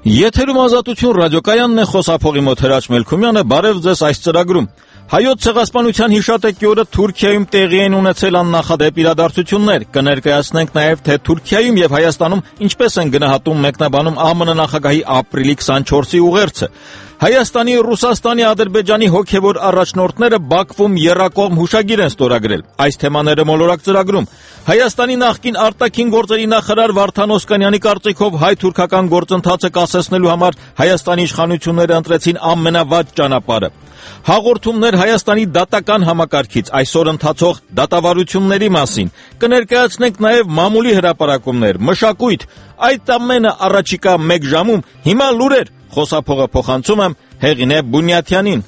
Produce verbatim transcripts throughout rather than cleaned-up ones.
Եթերում Ազատություն ռադիոկայանն է, խոսափողի մոտ Հրաչ Մելքումյանը, բարև ձեզ այս ծրագրում։ Հայոց ցեղասպանության հիշատեկի օրը Թուրքիայում տեղի են ունեցել աննախադեպ իրադարձություններ։ Կներկայացնենք նաև, թե Թուրքիայում եւ Հայաստանում ինչպես են գնահատում մեկնաբանում ԱՄՆ նախագահի ապրիլի քսանչորսի ուղերձը։ Հայաստանի, Ռուսաստանի, Ադրբեջանի հոգևոր առաջնորդները Բաքվում եռակողմ հուշագիր են ստորագրել։ Այս թեմաները մոլորակ ծրագրում։ Հայաստանի նախկին արտաքին գործերի նախարար Վարդան Օսկանյանի կարծիքով հայ-թուրքական գործընթացը կասեցնելու համար Հայաստանի իշխանությունները ընտրեցին ամենավատ ճանապարհը։ Հաղորդումներ Հայաստանի դատական համակարգից, այսօր ընթացող դատավարությունների մասին։ Կներկայացնենք նաև մամուլի հրապարակումներ, մշակույթ, այդ ամենը առաջիկա մեկ ժամում։ Հիմա լուրեր, խոսափողը փոխանցում եմ Հեղինե Բունյաթյանին։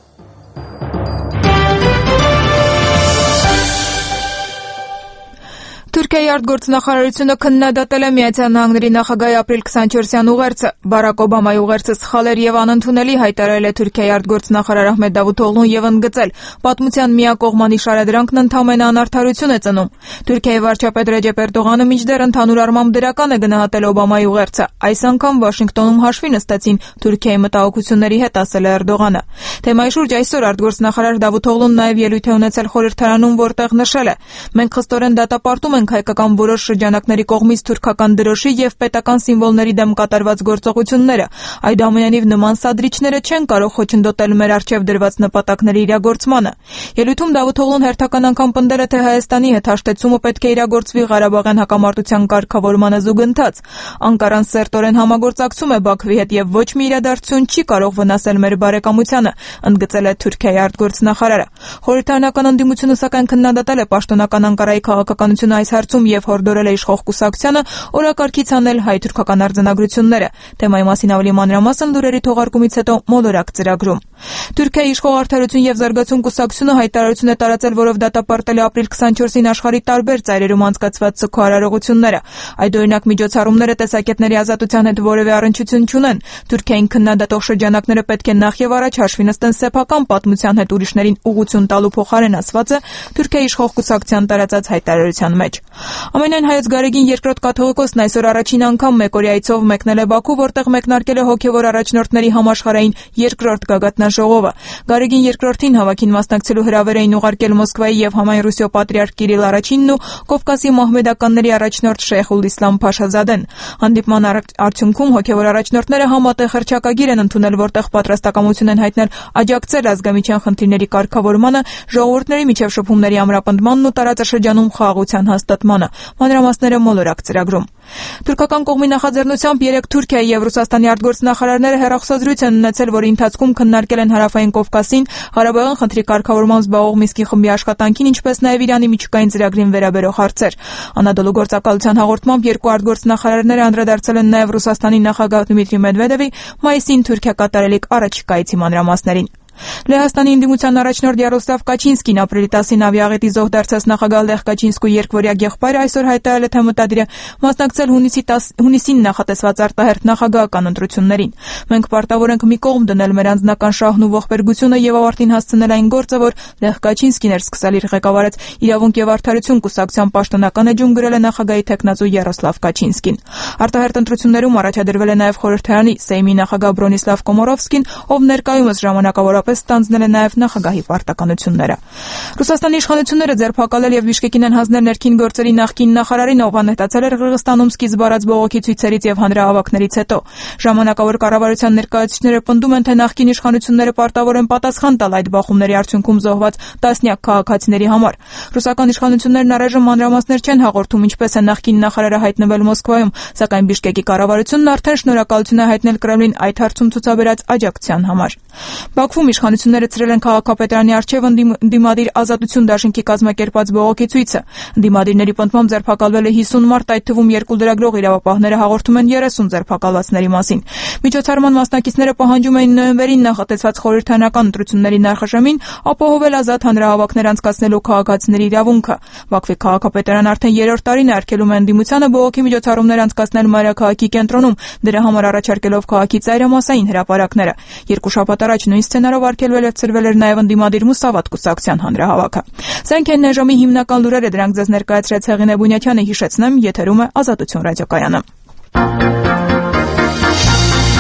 Թուրքիայի արտգործնախարարությունը քննադատել է Միացյալ Նահանգների նախագահի ապրիլ քսանչորսյան ուղերձը։ Բարակ Օբամայի ուղերձը սխալ էր եւ անընդունելի, հայտարարել է Թուրքիայի արտգործնախարար Ահմեդ Դավութօղլուն եւ ընդգծել. պատմության միակողմանի շարադրանքն ընդհանրապես անարդարություն է ծնում։ Թուրքիայի վարչապետ Ռեջեփ Էրդողանը մինչդեռ ընդհանուր առմամբ դրական է գնահատել Օբամայի ուղերձը։ Այս անգամ Վաշինգտոնում հաշվի նստեցին Թուրքիայի մտահոգությունների հետ, ասել է Էրդողանը։ Թեմայի շուրջ այսօր արտգործնախարար Դավութօղլուն նաեւ ելույթ է ունեցել խորհրդարանում, որտեղ նշել է. մենք խստորեն դատապարտում ենք հայկական որոշ շրջանակների կողմից թուրքական դրոշի եւ պետական սիմվոլների դեմ կատարված գործողությունները։ Այդուամենայնիվ նման սադրիչները չեն կարող խոչընդոտել մեր առջեւ դրված նպատակների իրագործմանը։ Ելույթում Դավութօղլուն հերթական անգամ պնդել է, թե Հայաստանի հետ հաշտեցումը պետք է իրագործվի Ղարաբաղյան հակամարտության կարգավորմանը զուգընթաց։ Անկարան սերտորեն համագործակցում է Բաքվի հետ եւ ոչ մի իրադարձություն չի կարող վնասել մեր բարեկամությանը, ընդգծել է Թուրքիայի արտգործնախարարը։ Խորհրդարանական ընդդիմությունը սակայն քննադատել է պաշտոնական Անկարայի քաղաքականությունը այս հարցում եւ հորդորել է իշխող կուսակցությանը օրակարգից անել հայ-թուրքական արձանագրությունները։ Թեմայի մասին ավելի մանրամասն լուրերի թողարկումից հետո մոլորակ ծրագրում։ Թուրքիայի իշխող Արդարություն եւ զարգացում կուսակցությունը հայտարարություն է տարածել, որով դատապարտել է ապրիլ քսանչորսին աշխարհի տարբեր ծայրերում անցկացված սգո արարողությունները։ Այդօրինակ միջոցառումները տեսակետների ազատության հետ որևէ առնչություն չունեն։ Թուրքիային քննադատող շրջանակները պետք է նախ եւ առաջ հաշվի նստեն սեփական պատմության հետ ուրիշներին ուղղություն տալու փոխարեն, ասված է Թուրքիայի իշխող կուսակցության տարածած հայտարարության մեջ։ Ամենայն հայոց Գարեգին երկրորդ կաթողիկոսն այսօր առաջին անգամ մեկօրյա այցով մեկնել է Բաքու, որտեղ մեկնարկել է հոգևոր առաջնորդների համաշխարհային երկրորդ գագաթնաժողովը։ Գարեգին երկրորդին հավաքին մասնակցելու հրավեր էին ուղարկել Մոսկվայի եւ համայն Ռուսիո պատրիարք Կիրիլ առաջինն ու Կովկասի մահմեդականների առաջնորդ Շեյխուլ Իսլամ Փաշազադեն։ Հանդիպման արդյունքում հոգևոր առաջնորդները համատեղ հռչակագիր են ընդունել, որտեղ պատրաստակամություն են հայտնել աջակցել ազգամիջյան խնդիրների կարգավորմանը, ժողովուրդների միջև շփումների ամրապնդմանն ու տարածաշրջանում խաղաղության հաստատմանը։ Մանրամասները մոլորակ ծրագրում։ Թուրքական կողմի նախաձեռնությամբ երեք Թուրքիայի եւ Ռուսաստանի արտգործնախարարները հեռախոսազրույց են ունեցել, որի ընթացքում քննարկել են Հարավային Կովկասին, Ղարաբաղյան խնդրի կարգավորման զբաղող Մինսկի խմբի աշխատանքին, ինչպես նաեւ Իրանի միջուկային ծրագրին վերաբերող հարցեր։ Անադոլու գործակալության հաղորդմամբ երկու արտգործնախարարները անդրադարձել են նաեւ Ռուսաստանի նախագահ Դմիտրի Մեդվեդևի մայիսին Թուրքիա կատարելիք առաջիկայցի մանրամասներին։ Լեհաստանի ընդդիմության առաջնորդ Յարոսլավ Կաչինսկին ապրիլի տասին ավիաղետի զոհ դարձած նախագահ Լեխ Կաչինսկու երկվորյա եղբայրը այսօր հայտարարել է, թե մտադիր է մասնակցել հունիսին նախատեսված արտահերթ նախագահական ընտրություններին։ Մենք պարտավոր ենք մի կողմ դնել մեր անձնական շահն ու ողբերգությունը եւ ավարտին հասցնել այն գործը, որ Լեխ Կաչինսկին էր սկսել իր ղեկավարած Իրավունք եւ արդարություն կուսակցության պաշտոնական էջում գրել է նախագահի թեկնածու Յարոսլավ Կաչինսկին։ Արտահերթ ընտրություններում առաջադրվել է նաեւ խորհրդարանի Սեյմի նախագահ Բրոնիսլավ Կոմորովսկին, ով ներկայումս ժամանակավորապես ստանձնել է նաև նախագահի պարտականությունները։ Ռուսաստանի իշխանությունները ձերբակալել եւ Բիշկեկին են հանձնել ներքին գործերի նախկին նախարարին, ով անհետացել էր Ղրղստանում սկիզբ առած բողոքի ցույցերից եւ հանրահավաքներից հետո։ Ժամանակավոր կառավարության ներկայացուցիչները պնդում են, թե նախկին իշխանությունները պարտավոր են պատասխան տալ այդ բախումների արդյունքում զոհված տասնյակ քաղաքացիների համար։ Ռուսական իշխանություններն առայժմ մանրամասներ չեն հաղորդում, ինչպես է նախկին նախարարը հայտնվել Մոսկվայում, սակայն Բիշկեկի կառավարությունն արդեն շնորհակալություն է հայտնել Կրեմլին այդ հարցում ցուցաբերած աջակցության համար։ Բաքվում իշխանությունները ցրել են քաղաքապետարանի առջև ընդդիմադիր ազատություն դաշինքի կազմակերպած բողոքի ցույցը։ Ընդդիմադիրների պնդմամբ ձերբակալվել է հիսուն մարդ, այդ թվում երկու լրագրող իրավապահները հաղորդում են երեսուն ձերբակալվածների մասին։ Միջոցառման մասնակիցները պահանջում էին նոյեմբերին նախատեսված խորհրդարանական ընտրությունների նախաժամին ապահովել ազատ հանրահավաքներ անցկացնելու քաղաքացիների իրավունքը։ Բաքվի քաղաքապետարան արդեն երրորդ տարին է արգելում է ընդդիմությանը բողոքի միջոցառումներ անցկացնել մայրաքաղաքի կենտրոնում, դրա համար առաջարկելով քաղաքի ծայրամասային հրապարակները։ Երկու շաբաթ առաջ նույն սցենարով արգելվել է ծրվել էր նաև ընդդիմադիր Մուսավատ կուսակցության հանրահավաքը։ Սրանք են այժմի հիմնական լուրերը, դրանք ձեզ ներկայացրեց Հեղինե Բունյաթյանը, հիշեցնեմ, եթերում է Ազատություն ռադիոկայանը։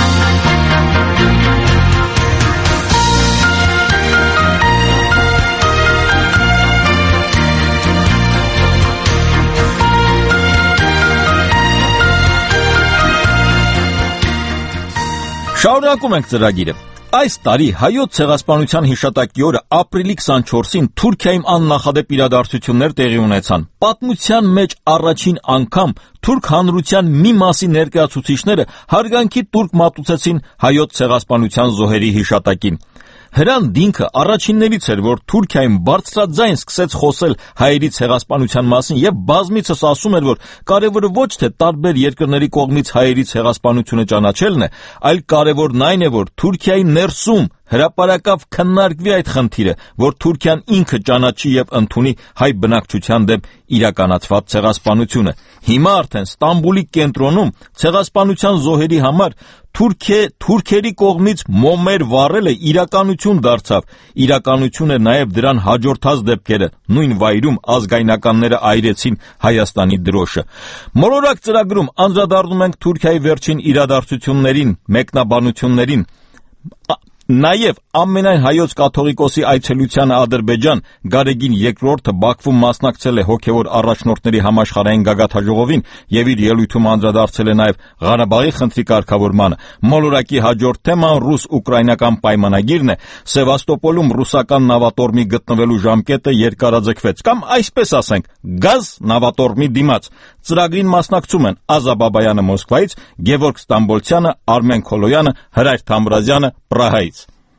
Շարունակում ենք ծրագիրը։ Այս տարի հայոց ցեղասպանության հիշատակի օրը ապրիլի քսանչորսին Թուրքիայում աննախադեպ իրադարձություններ տեղի ունեցան։ Պատմության մեջ առաջին անգամ թուրք հանրության մի մասի ներկայացուցիչները հարգանքի տուրք մատուցեցին հայոց ցեղասպանության զոհերի հիշատակին։ Հրանտ Դինքը առաջիններից էր, որ Թուրքիայում բարձրաձայն սկսեց խոսել հայերի ցեղասպանության մասին եւ բազմիցս ասում էր, որ կարևորը ոչ թե տարբեր երկրների կողմից հայերի ցեղասպանությունը ճանաչելն է, այլ կարևորն այն է, որ Թուրքիայի ներսում հրապարակավ քննարկվի այդ խնդիրը, որ Թուրքիան ինքը ճանաչի եւ ընդունի հայ բնակչության դեմ իրականացված ցեղասպանությունը։ Հիմա արդեն Ստամբուլի կենտրոնում ցեղասպանության զոհերի համար Թուրքիե թուրքերի կողմից մոմեր վառելը իրականություն դարձավ։ Իրականություն է նաև դրան հաջորդած դեպքերը։ Նույն վայրում ազգայնականները այրեցին Հայաստանի դրոշը։ Մոլորակ ծրագրում անդրադառնում ենք Թուրքիայի վերջին իրադարձություններին, մեկնաբանություններին։ Նաև ամենայն հայոց կաթողիկոսի այցելությանը Ադրբեջան Գարեգին երկրորդը Բաքվում մասնակցել է հոգևոր առաջնորդների համաշխարհային գագաթաժողովին եւ իր ելույթում անդրադարձել է նաև Ղարաբաղի խնդրի կարգավորմանը։ Մոլորակի հաջորդ թեման ռուս-ուկրաինական պայմանագիրն է։ Սևաստոպոլում ռուսական նավատորմի գտնվելու ժամկետը երկարաձգվեց, կամ այսպես ասենք, գազ նավատորմի դիմաց։ Ծրագրին մասնակցում են Ազա Բաբայանը Մոսկվայից, Գևորգ Ստամբոլցյանը, Արմեն Քոլոյանը, Հրայր Թամրազյանը Պրահայից։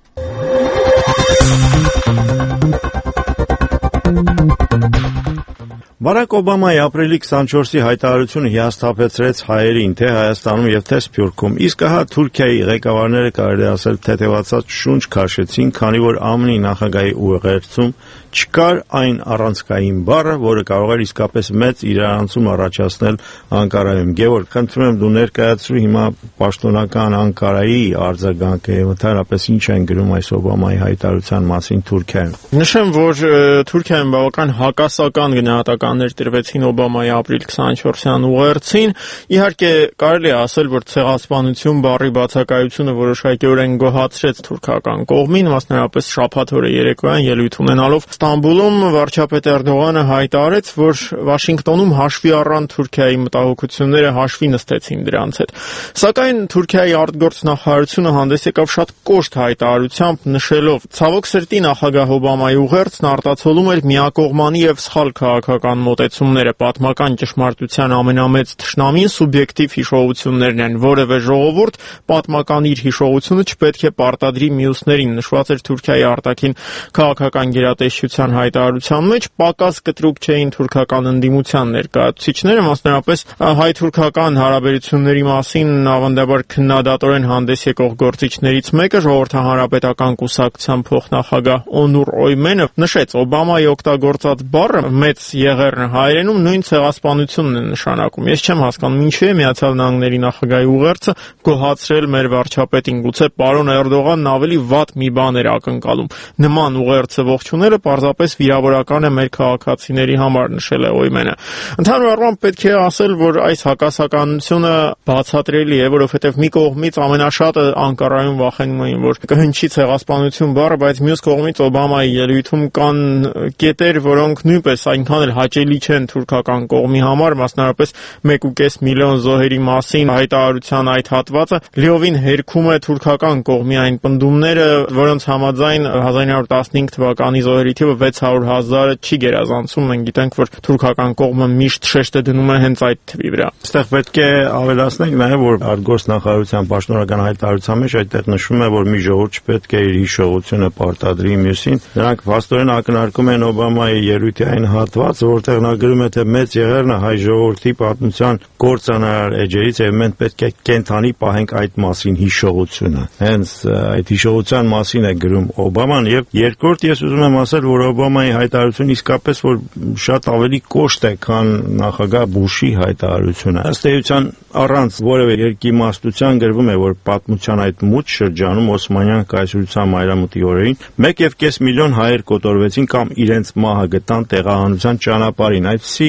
Բարակ Օբամայի ապրիլի քսանչորսի հայտարարությունը հիասթափեցրեց հայերին թե Հայաստանում եւ թե Սփյուռքում, իսկ ահա Թուրքիայի ղեկավարները կարելի ասել թեթևացած շունչ քաշեցին, քանի որ ԱՄՆ-ի նախագահի ուղերձում չկար այն առանցքային բառը, որը կարող էր իսկապես մեծ իրարանցում առաջացնել Անկարայում։ Գևորգ, խնդրում եմ դու ներկայացրու հիմա պաշտոնական Անկարայի արձագանքը եւ ընդհանրապես ինչ են գրում այս Օբամայի հայտարարության մասին Թուրքիայում։ Նշեմ, որ Թուրքիայում բավական հակասական գնահատականներ տրվեցին Օբամայի ապրիլ քսանչորսյան ուղերձին։ Իհարկե կարելի է ասել, որ ցեղասպանություն բառի բացակայությունը որոշակիորեն գոհացրեց թուրքական կողմին, մասնավորապես շաբաթ օրը երեկոյան ելույթ ունենալով Ստամբուլում վարչապետ Էրդողանը հայտարարեց, որ Վաշինգտոնում հաշվի առան Թուրքիայի մտահոգությունները, հաշվի նստեցին դրանց հետ։ Սակայն Թուրքիայի արտգործնախարարությունը հանդես եկավ շատ կոշտ հայտարարությամբ, նշելով. «Ցավոք սրտի նախագահ Օբամայի ուղերձն արտացոլում էր միակողմանի եւ սխալ քաղաքական մոտեցումները, պատմական ճշմարտության ամենամեծ թշնամին սուբյեկտիվ հիշողություններն են, որևէ ժողովուրդ պատմական իր հիշողությունը չպետք է պարտադրի մյուսներին», նշված էր Թուրքիայի արտաքին քաղաքական գերատեսչության հայտարարության մեջ։ Պակաս կտրուկ չէին թուրքական ընդդիմության ներկայացուցիչները, մասնավորապես հայ-թուրքական հարաբերությունների մասին ավանդաբար քննադատորեն հանդես եկող գործիչներից մեկը, ժողովրդահանրապետական կուսակցության փոխնախագահ Օնուր Օյմենը, նշեց. «Օբամայի օգտագործած բառը մեծ եղեռն հայերենում նույն ցեղասպանությունն է նշանակում։ Ես չեմ հասկանում ինչու է Միացյալ Նահանգների նախագահի ուղերձը գոհացրել մեր վարչապետին, գուցե պարոն Էրդողանն ավելի վատ մի բան էր ակնկալում։ Նման ուղերձը ողջուները պարզապես վիրավորական է մեր քաղաքացիների համար», նշել է Օյմենը։ Ընդհանուր առմամբ պետք է ասել, որ այս հակասականությունը բացատրելի է, որովհետև մի կողմից ամենաշատը Անկարայում վախենում էին, որ կհնչի ցեղասպանություն բառը, բայց մյուս կողմից Օբամայի ելույթում կան կետեր, որոնք նույնպես այնքան էլ հաճելի չեն թուրքական կողմի համար, մասնավորապես մեկ ու կես միլիոն զոհերի մասին հայտարարության այդ հատվածը լիովին հերքում է թուրքական կողմի այն պնդումները, որոնց համաձայն հազար ինը հարյուր տասնհինգ թվականի զոհերի թիվը վեց հարյուր հազարը չի գերազանցում։ Մենք գիտենք, որ թուրքական կողմը միշտ շեշտը դնում է հենց այդ թվի վրա։ Այստեղ պետք է ավելացնենք նաև, որ արտգործնախարարության պաշտոնական հայտարարության մեջ այդտեղ նշվում է, որ մի ժողովուրդ չպետք է իր հիշողությունը պարտադրի մյուսին։ Նրանք փաստորեն ակնարկում են Օբամայի ելույթի այն հատվածը, որտեղ նա գրում է, թե մեծ եղեռն հայ ժողովրդի պատմության կործանարար էջերից է, մենք պետք է կենթանի պահենք այդ մասին հիշողությունը։ Հենց այդ հիշողության մասին է գրում Օբաման։ Եվ երկրորդ, ես ուզում եմ ասել, որ Օբամայի հայտարարությունը իսկապես որ շատ ավելի կոշտ է, քան նախագահ Բուշի հայտարարությունը։ Ըստ էության առանց որևէ երկիմաստության գրվում է, որ պատմության այդ մութ շրջանում Օսմանյան կայսրության մայրամուտի օրերին մեկ եւ կես միլիոն հայեր կոտորվեցին կամ իրենց մահը գտան տեղահանության ճանապարհին։ Այսպիսի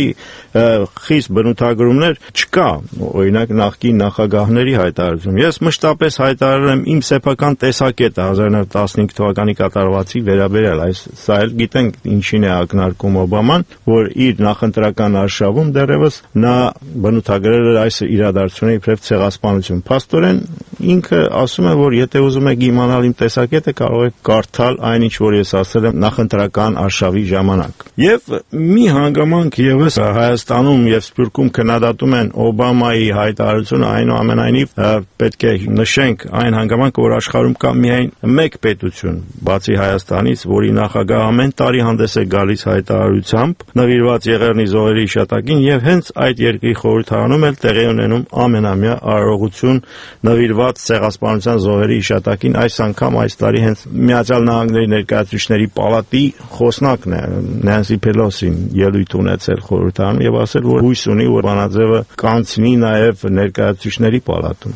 խիստ բնութագրումներ չկա, օրինակ նախկին նախագահների հայտարարությունում։ Ես մշտապես հայտարարում եմ իմ սեփական տեսակետը հազար ինը հարյուր տասնհինգ թվականի կատարվածի վերաբերյալ, այս սա էլ գիտենք ինչին է ակնարկում Օբաման, որ իր նախընտրական արշավում դեռևս նա բնութագրել էր այս իրադարձությունը իբրև ցեղասպանություն։ Փաստորեն ինքը ասում է, որ եթե ուզում եք իմանալ իմ տեսակետը, կարող եք կարդալ այն, ինչ որ ես ասել եմ նախընտրական արշավի ժամանակ։ Եվ մի հանգամանք եւս Հայաստանում եւ Սփյուռքում քննադատում են Օբամայի հայտարարությունը, այնուամենայնիվ պետք է նշենք այն հանգամանքը, որ աշխարհում կա միայն մեկ պետություն, բացի Հայաստանից, որի նախագահ ամեն տարի հանդես է գալիս հայտարարությամբ նվիրված Եղեռնի զոհերի հիշատակին եւ հենց այդ երկրի խորհրդարանում էլ տեղի ունենում ամենամյա արարողություն նվիրված ցեղասպանության զոհերի հիշատակին։ Այս անգամ այս տարի հենց Միացյալ Նահանգների ներկայացուցիչների պալատի խոսնակն է Նենսի Փելոսին ելույթ ունեցել խորհրդարանում եւ ասել, որ հույս ունի, որ բանաձևը կանցնի նաեւ ներկայացուցիչների պալատում։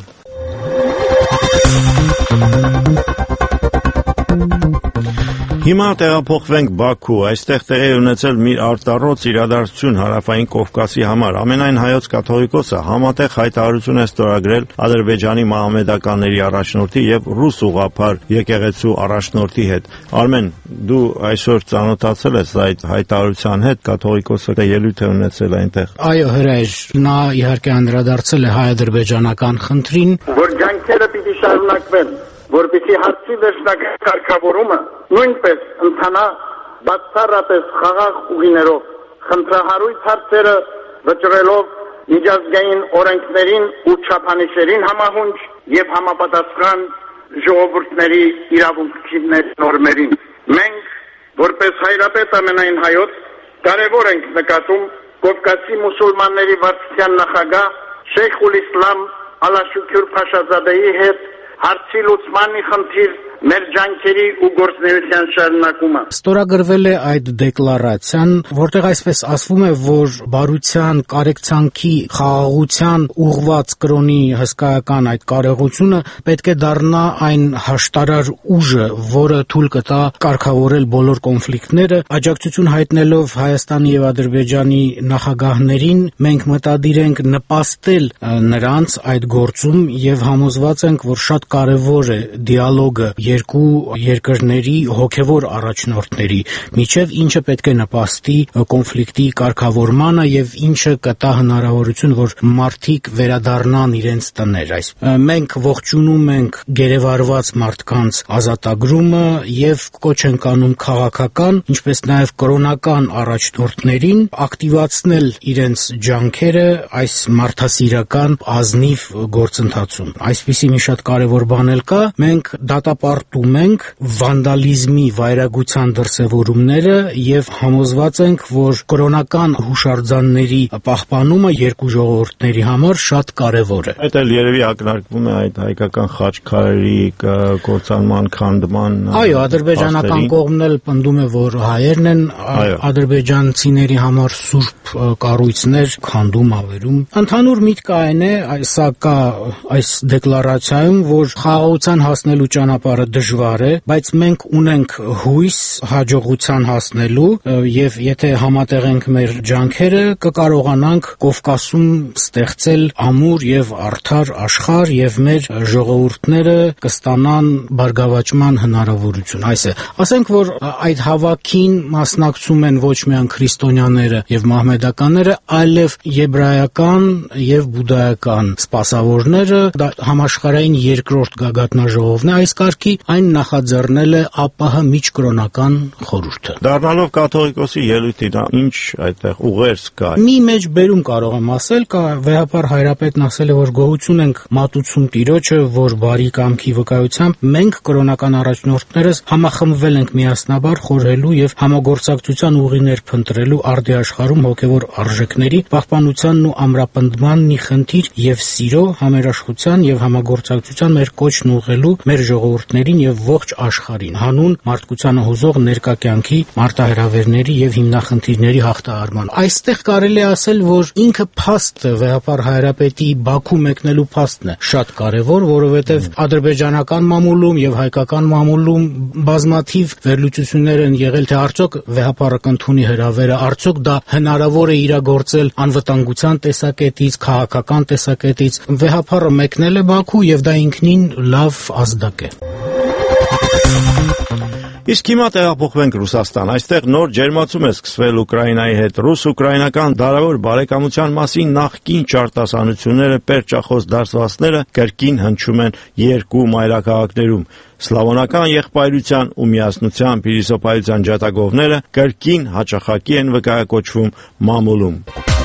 Հիմա տեղափոխվենք Բաքու, այստեղ տեղի ունեցել մի արտառոց իրադարձություն Հարավային Կովկասի համար։ Ամենայն հայոց կաթողիկոսը համատեղ հայտարարություն է ստորագրել Ադրբեջանի մահմեդականների առաջնորդի եւ ռուս ուղղափառ եկեղեցու առաջնորդի հետ։ Արմեն, դու այսօր ծանոթացել ես այդ հայտարարության հետ, կաթողիկոսը ելույթ է ունեցել այնտեղ։ Այո, հրաժ, նա իհարկե անդրադարձել է հայ-ադրբեջանական խնդրին, որ ջանքերը պիտի շարունակվեն, որպեսզի հարցի վերջնական կարգավորումը նույնպես ընթանա բացառապես խաղաղ ուղիներով, խնդրահարույց հարցերը վճռելով միջազգային օրենքներին ու չափանիշերին համահունչ եւ համապատասխան ժողովուրդների իրավունքների նորմերին։ Մենք, որպես հայրապետ ամենայն հայոց, կարևոր ենք նկատում Կովկասի մուսուլմանների վարչության նախագահ Շեյխ ալ-Իսլամ Ալաշուքյուր Փաշազադեի հետ հարցի լուծմանի խնդիր մեր ջանքերի ու գործունեության շարունակումը։ Ստորագրվել է այդ դեկլարացիան, որտեղ այսպես ասվում է, որ բարության, կարեկցանքի, խաղաղության ուղղված կրոնի հսկայական այդ կարողությունը պետք է դառնա այն հաշտարար ուժը, որը թույլ կտա կարգավորել բոլոր կոնֆլիկտները։ Աջակցություն հայտնելով Հայաստանի եւ Ադրբեջանի նախագահներին, մենք մտադիր ենք նպաստել նրանց այդ գործում եւ համոզված ենք, որ շատ կարևոր է դիալոգը երկու երկրների հոգևոր առաջնորդների միջև, ինչը պետք է նպաստի կոնֆլիկտի կարգավորմանը եւ ինչը կտա հնարավորություն, որ մարդիկ վերադառնան իրենց տներ։ Այս մենք ողջունում ենք գերեվարված մարդկանց ազատագրումը եւ կոչ ենք անում քաղաքական, ինչպես նաեւ կրոնական առաջնորդներին ակտիվացնել իրենց ջանքերը այս մարդասիրական ազնիվ գործընթացում։ Այսպիսի մի շատ կարևոր բան էլ կա, մենք դատապարտում ենք վանդալիզմի, վայրագության դրսևորումները եւ համոզված ենք, որ կրոնական հուշարձանների պահպանումը երկու ժողովուրդների համար շատ կարևոր է։ Այդ էլ երևի ակնարկվում է այդ հայկական խաչքարերի կործանման, քանդման։ Այո, ադրբեջանական կողմն էլ պնդում է, որ հայերն են ադրբեջանցիների համար սուրբ կառույցներ քանդում, ավերում։ Ընդհանուր միտքը այն է, սա կա այս դեկլարացիայում, որ խաղաղության հասնելու ճանապարհը դժվար է, բայց մենք ունենք հույս հաջողության հասնելու եւ եթե համատեղենք մեր ջանքերը, կկարողանանք Կովկասում ստեղծել ամուր եւ արդար աշխարհ եւ մեր ժողովուրդները կստանան բարգավաճման հնարավորություն։ Այս է, ասենք, որ այդ հավաքին մասնակցում են ոչ միայն քրիստոնյաները եւ մահմեդականները, այլև եբրայական եւ բուդդայական սպասավորները, դա համաշխարհային երկրորդ գագաթնաժողովն է այս կարգի, այն նախաձեռնել է ԱՊՀ միջկրոնական խորհուրդը։ Դառնալով կաթողիկոսի ելույթին, ինչ այդտեղ ուղերձ կա։ Մի մեջ բերում կարող եմ ասել, կա վեհապար հայրապետն ասել է, որ գոհություն ենք մատուցում Տիրոջը, որ բարի կամքի վկայությամբ մենք կրոնական առաջնորդներս համախմբվել ենք միասնաբար խորհելու եւ համագործակցության ուղիներ փնտրելու արդի աշխարհում հոգեվոր արժեքների պահպանությանն ու ամրապնդմանն ի խնդիր եւ սիրո, համերաշխության եւ համագործակցության մեր կոչն ուղղելու մեր ժողովուրդներին եւ ողջ աշխարհին, հանուն մարդկությանը հուզող ներկա կյանքի մարտահրավերների եւ հիմնախնդիրների հաղթահարման։ Այստեղ կարելի է ասել, որ ինքը փաստը վեհապար հայրապետի Բաքու մեկնելու փաստն է շատ կարեւոր, որովհետեւ ադրբեջանական մամուլում եւ հայկական մամուլում բազմաթիվ վերլուծություններ են եղել, թե արդյոք վեհապարը կընդունի հրավերը, արդյոք դա հնարավոր է իրագործել անվտանգության տեսակետից, քաղաքական տեսակետից։ Վեհապարը մեկնել է Բաքու եւ դա ինքնին լավ ազդակ է։ Իսկ հիմա տեղափոխվենք Ռուսաստան։ Այստեղ նոր ջերմացում է սկսվել Ուկրաինայի հետ։ Ռուս-ուկրաինական դարավոր բարեկամության մասին նախկին ճարտասանությունները, պերճախոս դասվածները կրկին հնչում են երկու մայրաքաղաքներում։ Սլավոնական եղբայրության ու միասնության փիլիսոփայության ջատագովները կրկին հաճախակի են վկայակոչվում մամուլում։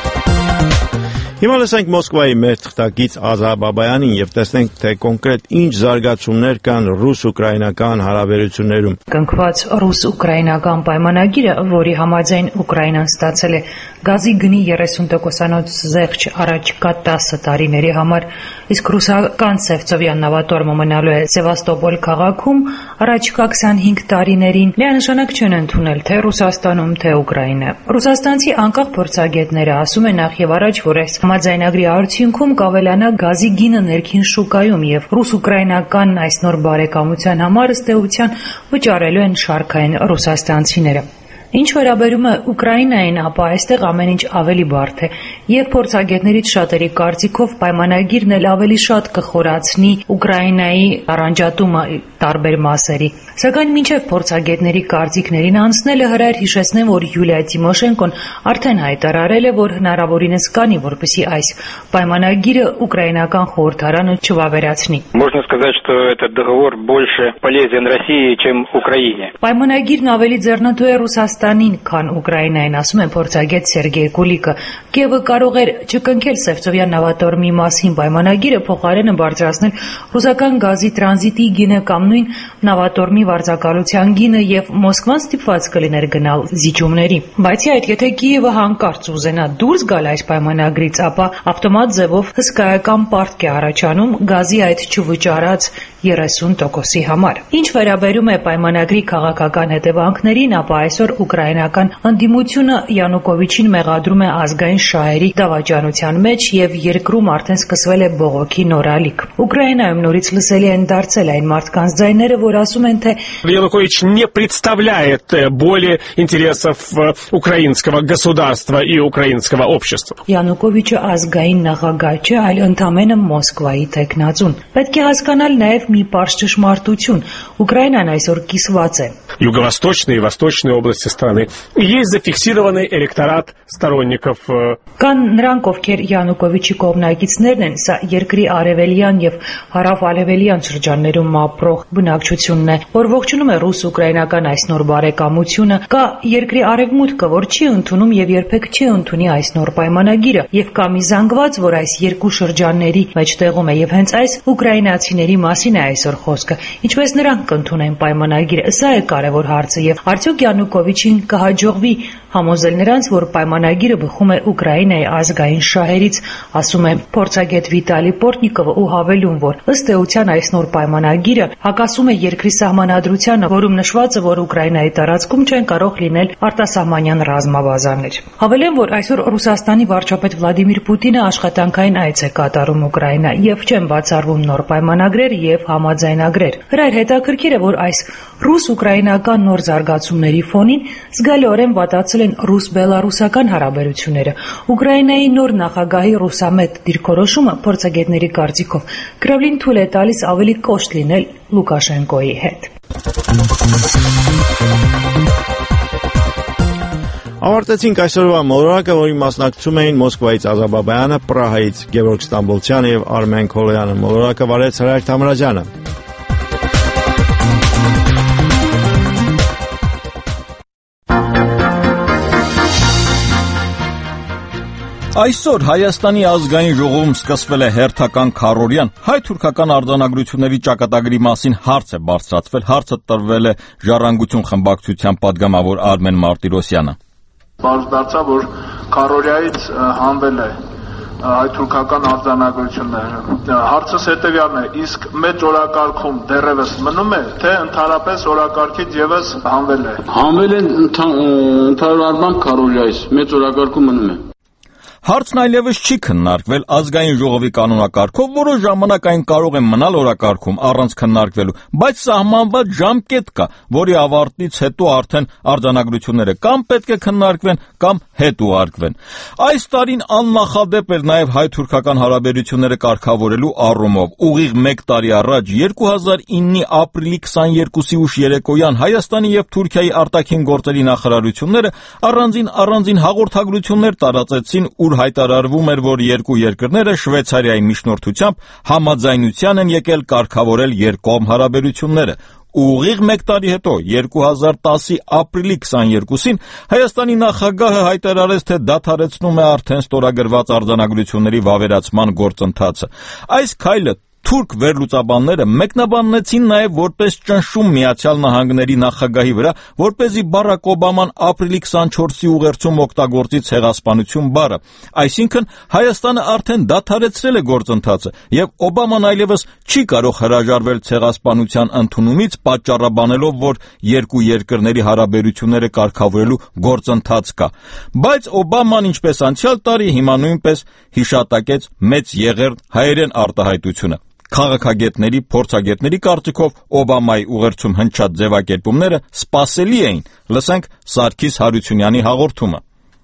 Հիմա լսենք Մոսկվայի մեր թղթակից Ազա Բաբայանին եւ տեսնենք, թե կոնկրետ ինչ զարգացումներ կան ռուս-ուկրաինական հարաբերություններում։ Կնքված ռուս-ուկրաինական պայմանագիրը, որի համաձայն Ուկրաինան ստացել է գազի գնի երեսուն տոկոսանոց զեղչ առաջիկա տասը տարիների համար, իսկ ռուսական Սևծովյան նավատորմը մնալու է Սևաստոպոլ քաղաքում առաջիկա քսանհինգ տարիներին, միանշանակ չեն ընդունել թե Ռուսաստանում, թե Ուկրաինա։ Ռուսաստանցի անկախ փորձագետները ասում են նախ եւ առաջ, որ այս համաձայնագրի արդյունքում կավելանա գազի գինը ներքին շուկայում եւ ռուս-ուկրաինական այս նոր բարեկամության համար ըստ էության վճարելու են շարքային ռուսաստանցիները։ Ինչ վերաբերում է Ուկրաինային, ապա այստեղ ամեն ինչ ավելի բարդ է, եւ փորձագետներից շատերի կարծիքով պայմանագիրն էլ ավելի շատ կխորացնի Ուկրաինայի առանջատումը տարբեր մասերի։ Սակայն մինչև փորձագետների կարծիքներին անցնելը հրայր հիշեցնեմ, որ Յուլիա Տիմոշենկոն արդեն հայտարարել է, որ հնարավորինս կանի, որպեսզի այս պայմանագիրը ուկրաինական խորհրդարանը չվավերացնի։ Можно сказать, что этот договор больше полезен России, чем Украине. Պայմանագիրն ավելի ձեռնտու է Ռուսաստանին, քան Ուկրաինային, ասում է փորձագետ Սերգեյ Կուլիկը։ Կիևը կարող էր չկնքել Սևծովյան նավատորմի մասին պայմանագիրը, փոխարենը բարձրացնել ռուսական գազի տրանզիտի գինը կամ նույն նավատորմի վարձակալության գինը եւ Մոսկվան ստիպված կլիներ գնալ զիջումների։ Բացի այդ, եթե Կիևը հանկարծ ուզենա դուրս գալ այս պայմանագրից, ապա ավտոմատ ձևով հսկայական պարտք է առաջանում գազի այդ չվճարած երեսուն տոկոսի համար։ Ինչ վերաբերում է պայմանագրի քաղաքական հետևանքներին, ապա այսօր ուկրաինական ընդդիմությունը Յանուկովիչին մեղադրում է ազգային շահերի դավաճանության մեջ եւ երկրում արդեն սկսվել է բողոքի նոր ալիք։ Ուկրաինայում նորից լսելի են դարձել այն մարդկանց ձայները, որ ասում են, թե Янукович не представляет более интересов украинского государства и украинского общества. Յանուկովիչը ազգային նախագահ չէ, այլ ընդամենը Մոսկվայի տեխնացուն։ Պետք է հասկանալ նաեւ մի պարզ ճշմարտություն. Ուկրաինան այսօր կիսված է։ Юго-восточные и восточные области страны. Есть зафиксированный электорат сторонников. Կան նրանք, ովքեր Յանուկովիչի կողմնակիցներն են, սա երկրի արևելյան եւ հարավ-արևելյան շրջաններում ապրող բնակչությունն է, որ ողջունում է ռուս-ուկրաինական այս նոր բարեկամությունը, կա երկրի արևմուտքը, որ չի ընդունում եւ երբեք չի ընդունի այս նոր պայմանագիրը, եւ կա մի զանգված, որ այս երկու շրջանների մեջտեղում է, եւ հենց այս ուկրաինացիների մասին է այսօր խոսքը, ինչպես նրանք կընդունեն պայմանագիրը։ Սա է կարևոր հարցը, եւ արդյոք Յանուկովիչին կհաջողվի համոզել նրանց, որ պայմանագիրը բխում է Ուկրաինայի ազգային շահերից, ասում է փորձագետ Վիտալի Պորտնիկովը ու հավելում, որ ըստ էության այս նոր պայմանագիրը հակասում է երկրի սահմանադրությանը, որում նշված է, որ Ուկրաինայի տարածքում չեն կարող լինել արտասահմանյան ռազմաբազաներ։ Հավելեմ, որ այսօր Ռուսաստանի վարչապետ Վլադիմիր Պուտինը աշխատանքային այց է կատարում Ուկրաինա եւ չեն բացառվում նոր պայմանագրեր եւ համաձայնագրեր։ Հրայր հետաքրքիր է, որ այս ռուս-ուկրաինական նոր զարգացումների ֆոնին զգալիորեն վատացել են ռուս-բելարուսական հարաբերությունները։ Ուկրաինայի նոր նախագահի ռուսամետ դիրքորոշումը փորձագետների կարծիքով Կրեմլին թույլ է տալիս ավելի կոշտ լինել Լուկաշենկոյի հետ։ Ավարտեցինք այսօրվա մոլորակը, որի մասնակցում էին Մոսկվայից Ազա Բաբայանը, Պրահայից Գևորգ Ստամբոլցյանը եւ Արմեն Քոլոյանը։ Մոլորակը վարեց Հրայր Թամրազյանը։ Այսօր Հայաստանի ազգային ժողովում սկսվել է հերթական քառօրյան։ Հայ-թուրքական արձանագրությունների ճակատագրի մասին հարց է բարձրացվել, հարցը տրվել է Ժառանգություն խմբակցության падգամավոր Արմեն Մարտիրոսյանը։ Պարզ դարձավ, որ քառօրյայից հանվել է հայ-թուրքական արձանագրությունները։ Հարցս հետևյալն է, իսկ մեծ օրակարգում դեռևս մնում է, թե ընդհանրապես օրակարգից եւս հանվել է։ Հանվել է ընդհանուր առմամբ քառօրյայից, մեծ օրակարգում մնում է։ Հարցն այլևս չի քննարկվել ազգային ժողովի կանոնակարգով, որը ժամանակային կարող է մնալ օրակարգում առանց քննարկվելու, բայց սահմանված ժամկետ կա, որի ավարտից հետո արդեն արձանագրությունները կամ պետք է քննարկվեն, կամ հետ ուղարկվեն։ Այս տարին աննախադեպ էր նաև հայ-թուրքական հարաբերությունները կարգավորելու առումով։ Ուղիղ մեկ տարի առաջ երկու հազար իննի ապրիլի քսաներկուսի ուշ երեկոյան Հայաստանի և Թուրքիայի արտաքին գործերի նախարարությունները առանձին առանձին հաղորդագրություններ տարածեցին, ուր հայտարարվում էր, որ երկու երկրները Շվեյցարիայի միջնորդությամբ համաձայնության են եկել կարգավորել երկկողմ հարաբերությունները։ Ուղիղ մեկ տարի հետո, երկու հազար տասի ապրիլի քսաներկուսին, Հայաստանի նախագահը հայտարարեց, թե դադարեցնում է արդեն ստորագրված արձանագրությունների վավերացման գործընթացը։ Այս քայլը թուրք վերլուծաբանները մեկնաբանեցին նաև որպես ճնշում Միացյալ Նահանգների նախագահի վրա, որպեսզի Բարակ Օբաման ապրիլի քսանչորսի ուղերձում օգտագործի ցեղասպանություն բառը։ Այսինքն Հայաստանը արդեն դադարեցրել է գործընթացը, եւ Օբաման այլևս չի կարող հրաժարվել ցեղասպանության ընդունումից, պատճառաբանելով, որ երկու երկրների հարաբերությունները կարգավորելու գործընթաց կա։ Բայց Օբաման, ինչպես անցյալ տարի, հիմա նույնպես հիշատակեց մեծ եղերն հայերեն արտահայտությունը։ Քաղաքագետների, փորձագետների կարծիքով Օբամայի ուղերձում հնչած ձևակերպումները սպասելի էին։ Լսենք Սարգիս Հարությունյանի հաղորդումը։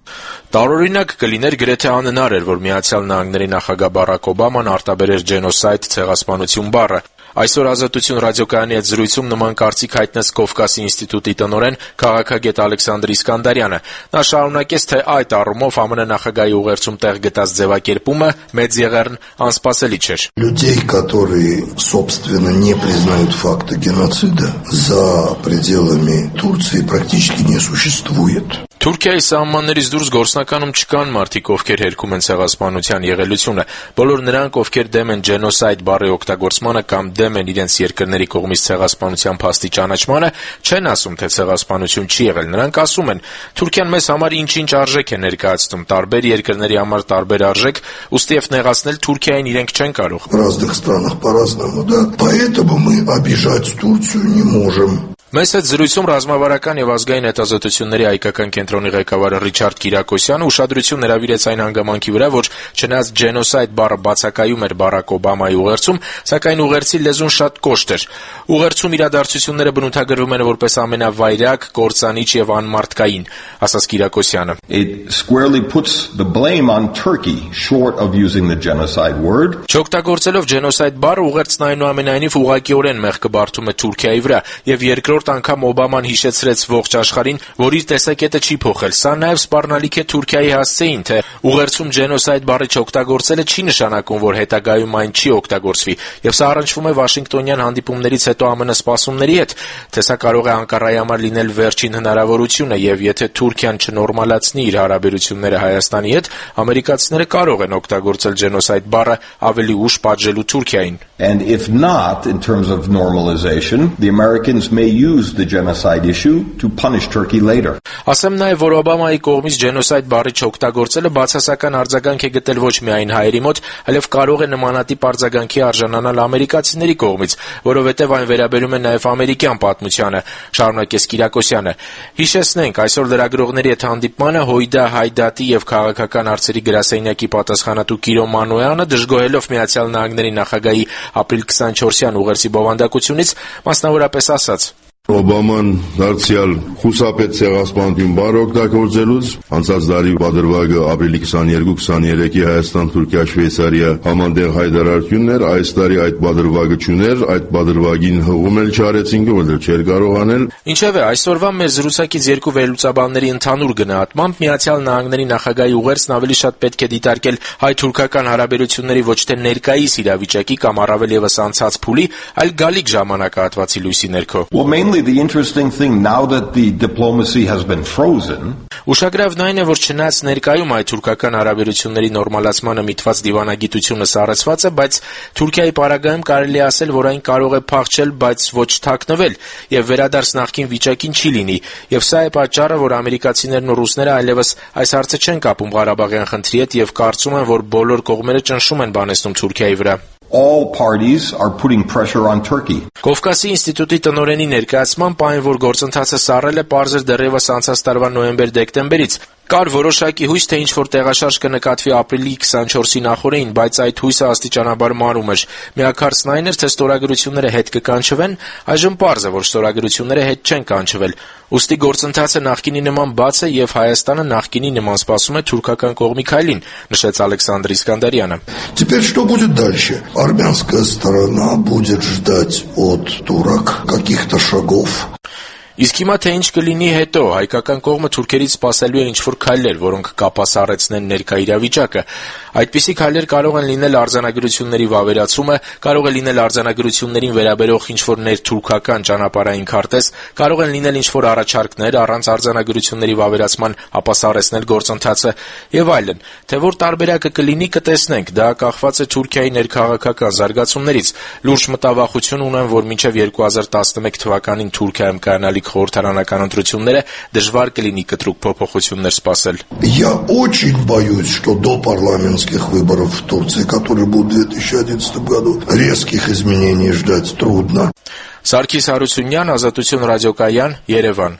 Տարօրինակ կլիներ, գրեթե անհնար էր, որ Միացյալ Նահանգների նախագահ Բարակ Օբաման արտաբերեր ջենոսայդ ցեղասպանություն բառը։ Այսօր Ազատություն ռադիոկայանի հետ զրույցում նման կարծիք հայտնեց Կովկասի ինստիտուտի տնօրեն քաղաքագետ Ալեքսանդր Իսկանդարյանը։ Նա շարունակեց, թե այդ առումով ԱՄՆ նախագահի ուղերձում տեղ գտած ձևակերպումը մեծ եղերն անսպասելի չէր։ Людей, которые, собственно, не признают факта геноцида, за пределами Турции практически не существует. Թուրքիայի սահմաններից դուրս գործնականում չկան մարդիկ, ովքեր հերքում են ցեղասպանության եղելությունը։ Բոլոր նրանք, ովքեր դեմ են ջենոսայդ բառի օգտագործմանը կամ դեմ են իրենց երկրների կողմից ցեղասպանության փաստի ճանաչմանը, չեն ասում, թե ցեղասպանություն չի եղել։ Նրանք ասում են, Թուրքիան մեզ համար ինչ-ինչ արժեք է ներկայացնում, տարբեր երկրների համար տարբեր արժեք, ուստի եւ նեղացնել Թուրքիային իրենք չեն կարող։ В разных странах по-разному, да. Поэтому мы обижать Турцию не можем. Մեզ հետ զրույցում ռազմավարական եւ ազգային հետազոտությունների հայկական կենտրոնի ղեկավար Ռիչարդ Կիրակոսյանը ուշադրություն հրավիրեց այն հանգամանքի վրա, որ չնայած ջենոսայդ բառը բացակայում էր Բարակ Օբամայի ուղերձում, սակայն ուղերձի լեզուն շատ կոշտ էր։ Ուղերձում իրադարձությունները բնութագրվում են որպես ամենավայրակ, կործանիչ եւ անմարդկային, ասաց Կիրակոսյանը։ It squarely puts the blame on Turkey short of using the genocide word. Չօգտագործելով ջենոսայդ բառը ուղերձն այնուամենայնիվ ուղղակիորեն մեղքը բարդում է Թուրքիայի վրա եւ երկրորդ անգամ Օբաման հիշեցրեց ողջ աշխարհին, որ իր տեսակետը չի փոխել։ Սա նաև սպառնալիք է Թուրքիայի հասցեին, թե ուղերձում ջենոսայդ բառը չօգտագործելը չի նշանակում, որ հետագայում այն չի օգտագործվի, եւ սա առնչվում է Վաշինգտոնյան հանդիպումներից հետո ԱՄՆ սպասումների հետ, թե սա կարող է Անկարայի համար լինել վերջին հնարավորությունը, եւ եթե Թուրքիան չնորմալացնի իր հարաբերությունները Հայաստանի հետ, ամերիկացիները կարող են օգտագործել ջենոսայդ բառը ավելի ուշ պատժելու Թուրքիային։ And if not, in terms of normalization, the Americans may use the genocide issue to punish Turkey later. Ասեմ նաև, որ Օբամայի կողմից ջենոսայդ բառի չօգտագործելը բացասական արձագանք է գտել ոչ միայն հայերի մոտ, այլև կարող է նմանատիպ արձագանքի արժանանալ ամերիկացիների կողմից, որովհետև այն վերաբերում է նաև ամերիկյան պատմությանը, շարունակեց Կիրակոսյանը։ Հիշեցնենք, այսօր լրագրողների հետ հանդիպմանը Հույդա Հայդատի եւ քաղաքական հարցերի գրասենյակի պատասխանատու Կիրո Մանոյանը դժգոհելով Միացյալ Նահանգների նախագահի ապրիլ քսանչորսյան ուղերձի բովանդակությունից, մասնավորապես ասաց. Օբաման դարձյալ խուսափեց ցեղասպանություն բառը օգտագործելուց, անցած տարի պատրվագը ապրիլի քսաներկու քսաներեքի Հայաստան-Թուրքիա Շվեյցարիա համանդեղ հայտարարություններ, այս տարի այդ պատրվագը չուներ, այդ պատրվագին հղում էլ չարեցին, որովհետև չէր կարող անել։ Ինչևէ, այսօրվա մեր զրուցակից երկու վերլուծաբանների ընդհանուր գնահատմամբ Միացյալ Նահանգների նախագահի ուղերձն ավելի շատ պետք է դիտարկել հայ-թուրքական հարաբերությունների ոչ թե ներկայիս իրավիճակի կամ առավել եւս անցած փուլի, այլ գալիք ժամանակահատվածի լույսի ներքո։ The interesting thing now that the diplomacy has been frozen. Ուշագրավն այն է, որ չնայած ներկայում հայ-թուրքական հարաբերությունների նորմալացմանը միտված դիվանագիտությունը սառեցված է, բայց Թուրքիայի պարագայում կարելի է ասել, որ այն կարող է փախչել, բայց ոչ թաքնվել, եւ վերադարձ նախկին վիճակին չի լինի, եւ սա է պատճառը, որ ամերիկացիներն ու ռուսները այլևս այս հարցը չեն կապում Ղարաբաղյան խնդրի հետ եւ կարծում են, որ բոլոր կողմերը ճնշում են բանեցնում Թուրքիայի վրա։ All parties are putting pressure on Turkey. Կովկասի ինստիտուտի տնօրենի ներկայացմամբ այն, որ գործընթացը սառել է, պարզ էր դեռևս անցած տարվա նոյեմբեր-դեկտեմբերից։ Կար որոշակի հույս, թե ինչ-որ տեղաշարժ կնկատվի ապրիլի քսանչորսի նախօրեին, բայց այդ հույսը աստիճանաբար մարում էր։ Միակարծն այն էր, թե ստորագրությունները հետ կկանչվեն, այժմ պարզ է, որ ստորագրությունները հետ չեն կանչվել։ Ուստի գործընթացը նախկինի նման բաց է եւ Հայաստանը նախկինի նման սպասում է թուրքական կողմի քայլին, նշեց Ալեքսանդր Իսկանդարյանը։ Теперь что будет дальше? Армянская сторона будет ждать от турок каких-то шагов. Իսկ հիմա թե ինչ կլինի հետո, հայկական կողմը թուրքերից սպասելու է ինչ-որ քայլեր, որոնք կապասառեցնեն ներկա իրավիճակը։ Այդպիսի քայլեր կարող են լինել արձանագրությունների վավերացումը, կարող է լինել արձանագրություններին վերաբերող ինչ-որ ներթուրքական ճանապարհային քարտեզ, կարող են լինել ինչ-որ առաջարկներ առանց արձանագրությունների վավերացման ապասառեցնել գործընթացը եւ այլն։ Թե որ տարբերակը կլինի, կտեսնենք, դա կախված է Թուրքիայի ներքաղաքական զարգացումներից։ Լուրջ մտավախություն ունեմ, որ մինչեւ երկու հազար տասնմեկ թվականին Թուրքիայում կայանալիք խորհրդարանական ընտրությունները դժվար կլինի կտրուկ փոփոխություններ սպասել։ Я очень боюсь, что до парламентских выборов в Турции, которые будут в две тысячи одиннадцатом году, резких изменений ждать трудно. Սարգիս Հարությունյան, Ազատություն ռադիոկայան, Երևան։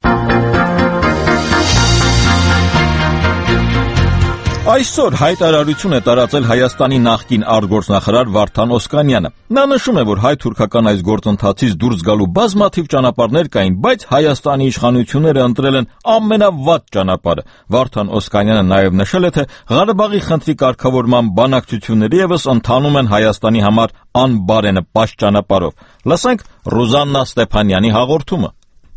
Այսօր հայտարարություն է տարածել Հայաստանի նախկին արտգործնախարար Վարդան Օսկանյանը։ Նա նշում է, որ հայ-թուրքական այս գործընթացից դուրս գալու բազմաթիվ ճանապարհներ կային, բայց Հայաստանի իշխանությունները ընտրել են ամենավատ ճանապարհը։ Վարդան Օսկանյանը նաև նշել է, թե Ղարաբաղի խնդրի կարգավորման բանակցությունները եւս ընթանում են Հայաստանի համար անբարենպաստ ճանապարհով։ Լսենք Ռուզաննա Ստեփանյանի հաղորդումը։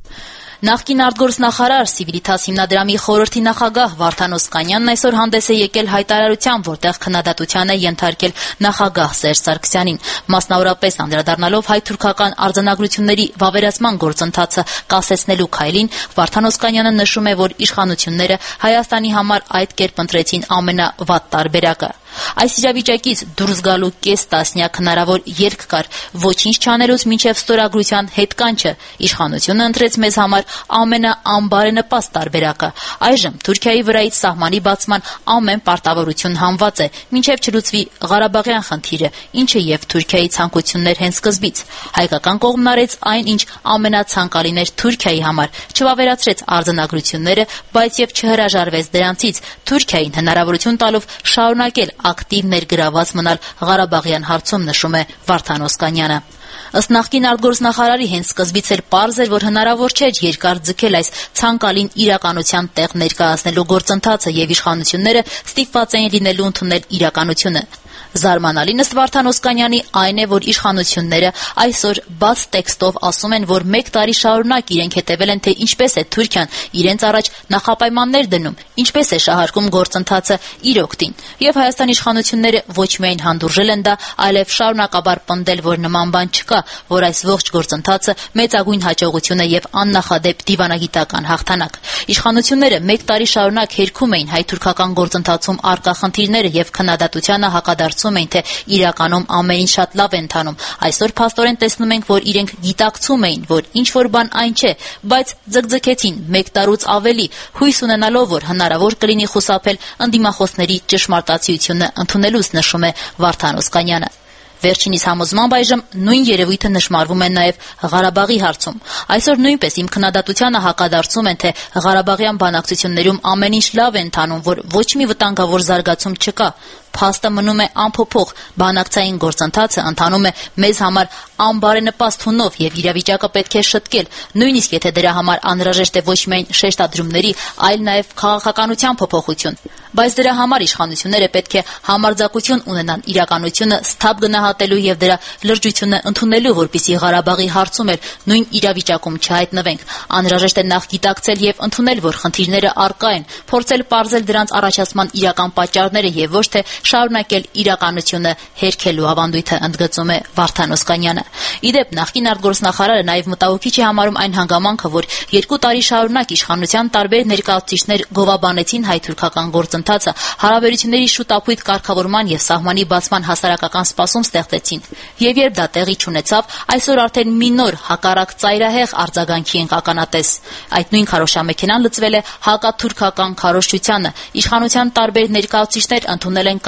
Նախկին արտգործնախարար Սիվիլիթաս հիմնադրամի խորհրդի նախագահ Վարդան Օսկանյանն այսօր հանդես է եկել հայտարարությամբ, որտեղ քննադատության է ենթարկել նախագահ Սերժ Սարգսյանին, մասնավորապես անդրադառնալով հայ-թուրքական արձանագրությունների վավերացման գործընթացը կասեցնելու քայլին, Վարդան Օսկանյանը նշում է, որ իշխանությունները Հայաստանի համար այդ կերպ ընտրեցին ամենավատ տարբերակը։ Այս իրավիճակից դուրս գալու կես տասնյակ հնարավոր ելք կար, ոչինչ չանելուց մինչև ստորագրության հետ կանչը, իշխանությունը ընտրեց մեզ համար ամենաանբարենպաստ տարբերակը։ Այժմ Թուրքիայի վրայից սահմանի բացման ամեն պարտավորություն հանված է, մինչև չլուծվի Ղարաբաղյան խնդիրը, ինչը եւ Թուրքիայի ցանկություններ հենց սկզբից։ Հայկական կողմն արեց այն, ինչ ամենացանկալին էր Թուրքիայի համար, չվավերացրեց արձանագրությունները, բայց եւ չհրաժարվեց դրանցից, Թուրքիային հնարավորություն տալով շարունակել ակտիվ ներգրաված մնալ Ղարաբաղյան հարցում, նշում է Վարդան Օսկանյանը։ Ըստ նախկին արտգործնախարարի հենց սկզբից էլ պարզ էր, որ հնարավոր չէր երկար ձգել այս ցանկալին իրականության տեղ ներկայացնելու գործընթացը եւ իշխանությունները ստիպված էին լինելու ընդունել իրականությունը։ Զարմանալին ըստ Վարդան Օսկանյանի այն է, որ իշխանությունները այսօր բաց տեքստով ասում են, որ մեկ տարի շարունակ իրենք հետևել են, թե ինչպես է Թուրքիան իրենց առաջ նախապայմաններ դնում, ինչպես է շահարկում գործընթացը իր օգտին։ Եվ Հայաստանի իշխանությունները ոչ միայն հանդուրժել են դա, այլև շարունակաբար պնդել, որ նման բան չկա, որ այս ողջ գործընթացը մեծագույն հաջողություն է եւ աննախադեպ դիվանագիտական հաղթանակ։ Իշխանությունները մեկ տարի շարունակ հերքում էին հայ-թուրքական գործընթացում առկա խնդիրները եւ քննադատությանը հակադարձում էին, թե իրականում ամեն ինչ շատ լավ է ընթանում։ Այսօր փաստորեն տեսնում ենք, որ իրենք գիտակցում էին, որ ինչ որ բան այն չէ, բայց ձգձգեցին մեկ տարուց ավելի, հույս ունենալով, որ հնարավոր կլինի խուսափել ընդդիմախոսների ճշմարտացիությունը ընդունելուց, նշում է Վարդան Օսկանյանը։ Վերջինիս համոզմամբ այժմ նույն երևույթը նշмарվում է նաև Ղարաբաղի հարցում։ Այսօր նույնպես իմ քննադատությանը հակադարձում են, թե Ղարաբաղյան բանակցություններում ամեն ինչ լավ է ընթանում, որ ոչ մի վտանգավոր զարգացում չկա։ Փաստը մնում է անփոփոխ, բանակցային գործընթացը ընթանում է մեզ համար անբարենպաստ հունով եւ իրավիճակը պետք է շտկել, նույնիսկ եթե դրա համար անհրաժեշտ է ոչ միայն շեշտադրումների, այլ նաեւ քաղաքականության փոփոխություն։ Բայց դրա համար իշխանությունները պետք է համարձակություն ունենան իրականությունը սթափ գնահատելու եւ դրա լրջությունը ընդունելու, որպեսզի Ղարաբաղի հարցում էլ նույն իրավիճակում չհայտնվենք։ Անհրաժեշտ է նախ գիտակցել եւ ընդունել, որ խնդիրները առկա են, փորձել պարզել դրանց առաջացման իրական պատճառները եւ ոչ թե շարունակել իրականությունը հերքելու ավանդույթը, ընդգծում է Վարդան Օսկանյանը։ Իդեպ նախկին արտգործնախարարը նաև մտահոգիչ է համարում այն հանգամանքը, որ երկու տարի շարունակ իշխանության տարբեր ներկայացուցիչներ գովաբանեցին հայ-թուրքական գործընթացը, հարաբերությունների շուտապույտ կարգավորման եւ սահմանի բացման հասարակական սպասում ստեղծեցին։ Եվ երբ դա տեղի չունեցավ, այսօր արդեն մի նոր հակառակ ծայրահեղ արձագանքի ենք ականատես։ Այդ նույն քարոշչամեքենան լծվել է հակաթուրքական քարոզչությանը։ Իշխանության տարբեր ներկայացուցիչներ ընդունել են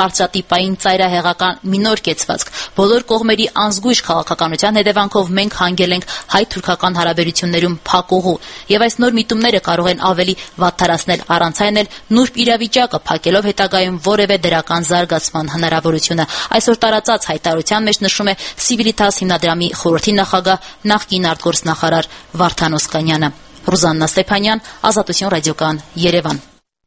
կարծրատիպային ծայրահեղական մի նոր կեցվածք։ Բոլոր կողմերի անզգույշ քաղաքականության հետևանքով մենք հանգել ենք հայ-թուրքական հարաբերություններում փակուղու, եւ այս նոր միտումները կարող են ավելի վատթարացնել առանց այն էլ նուրբ իրավիճակը, փակելով հետագայում որևէ դրական զարգացման հնարավորությունը։ Այսօր տարածած հայտարարության մեջ նշում է Civitas հիմնադրամի խորհրդի նախագահ, նախկին արտգործնախարար Վարդան Օսկանյանը։ Ռուզաննա Ստեփանյան, Ազատություն ռադիոկայան, Երևան։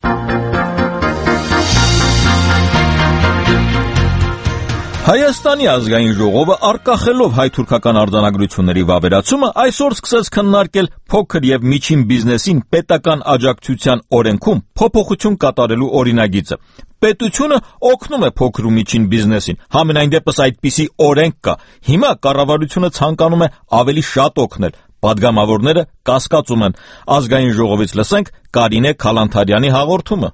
Հայաստանի ազգային ժողովը արկախելով հայ-թուրքական արձանագրությունների վավերացումը այսօր սկսեց քննարկել փոքր եւ միջին բիզնեսին պետական աջակցության օրենքում փոփոխություն կատարելու օրինագիծը։ Պետությունը օգնում է փոքր ու միջին բիզնեսին, համենայն դեպս այդպիսի օրենք կա։ Հիմա կառավարությունը ցանկանում է ավելի շատ օգնել։ Պատգամավորները կասկածում են։ Ազգային ժողովից լսենք Կարինե Քալանթարյանի հաղորդումը։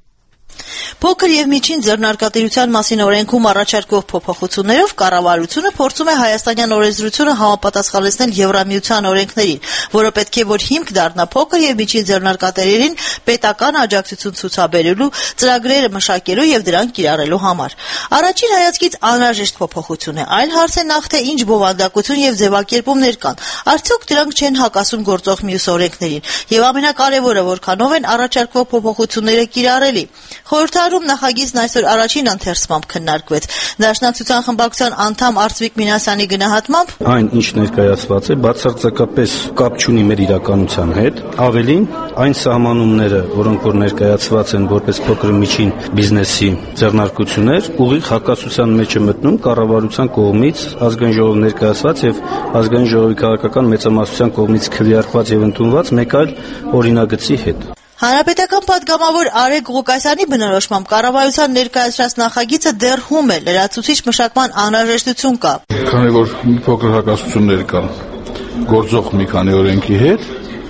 Փոքր եւ միջին ձեռնարկատիրության մասին օրենքում առաջարկվող փոփոխություններով կառավարությունը փորձում է հայաստանյան օրենսդրությունը համապատասխանեցնել Եվրամիության օրենքներին, որը պետք է որ հիմք դառնա փոքր եւ միջին ձեռնարկատերերին պետական աջակցություն ցուցաբերելու, ծրագրերը մշակելու եւ դրանք կիրառելու համար։ Առաջին հայացքից անհրաժեշտ փոփոխություն է, այլ հարց է նախ թե ինչ բովանդակություն եւ ձևակերպումներ կան, արդյոք դրանք չեն հակասում գործող մյուս օրենքներին, եւ ամենակարևորը, որքանով են առաջարկվող փոփոխությունները կիրառելի։ Խորհրդարանում նախագիծն այսօր առաջին ընթերցմամբ քննարկվեց։ Դաշնակցության խմբակցության անդամ Արծվիկ Մինասյանի գնահատմամբ այն, ինչ ներկայացված է, բացարձակապես կապ չունի մեր իրականության հետ։ Ավելին, այն սահմանումները, որոնք որ ներկայացված են որպես փոքր ու միջին բիզնեսի ձեռնարկություններ, ուղիղ հակասության մեջ է մտնում կառավարության կողմից ազգային ժողովի ներկայացված եւ ազգային ժողովի քաղաքական մեծամասնության կողմից քվեարկված եւ ընդունված մեկ այլ օրինագծի հետ։ Հանրապետական պատգամավոր Արեգ Ղուկասյանի բնորոշմամբ կառավարության ներկայացրած նախագիծը դեռ հում է, լրացուցիչ մշակման անհրաժեշտություն կա։ Քանի որ մի փոքր հակասություններ կան գործող մի քանի օրենքի հետ,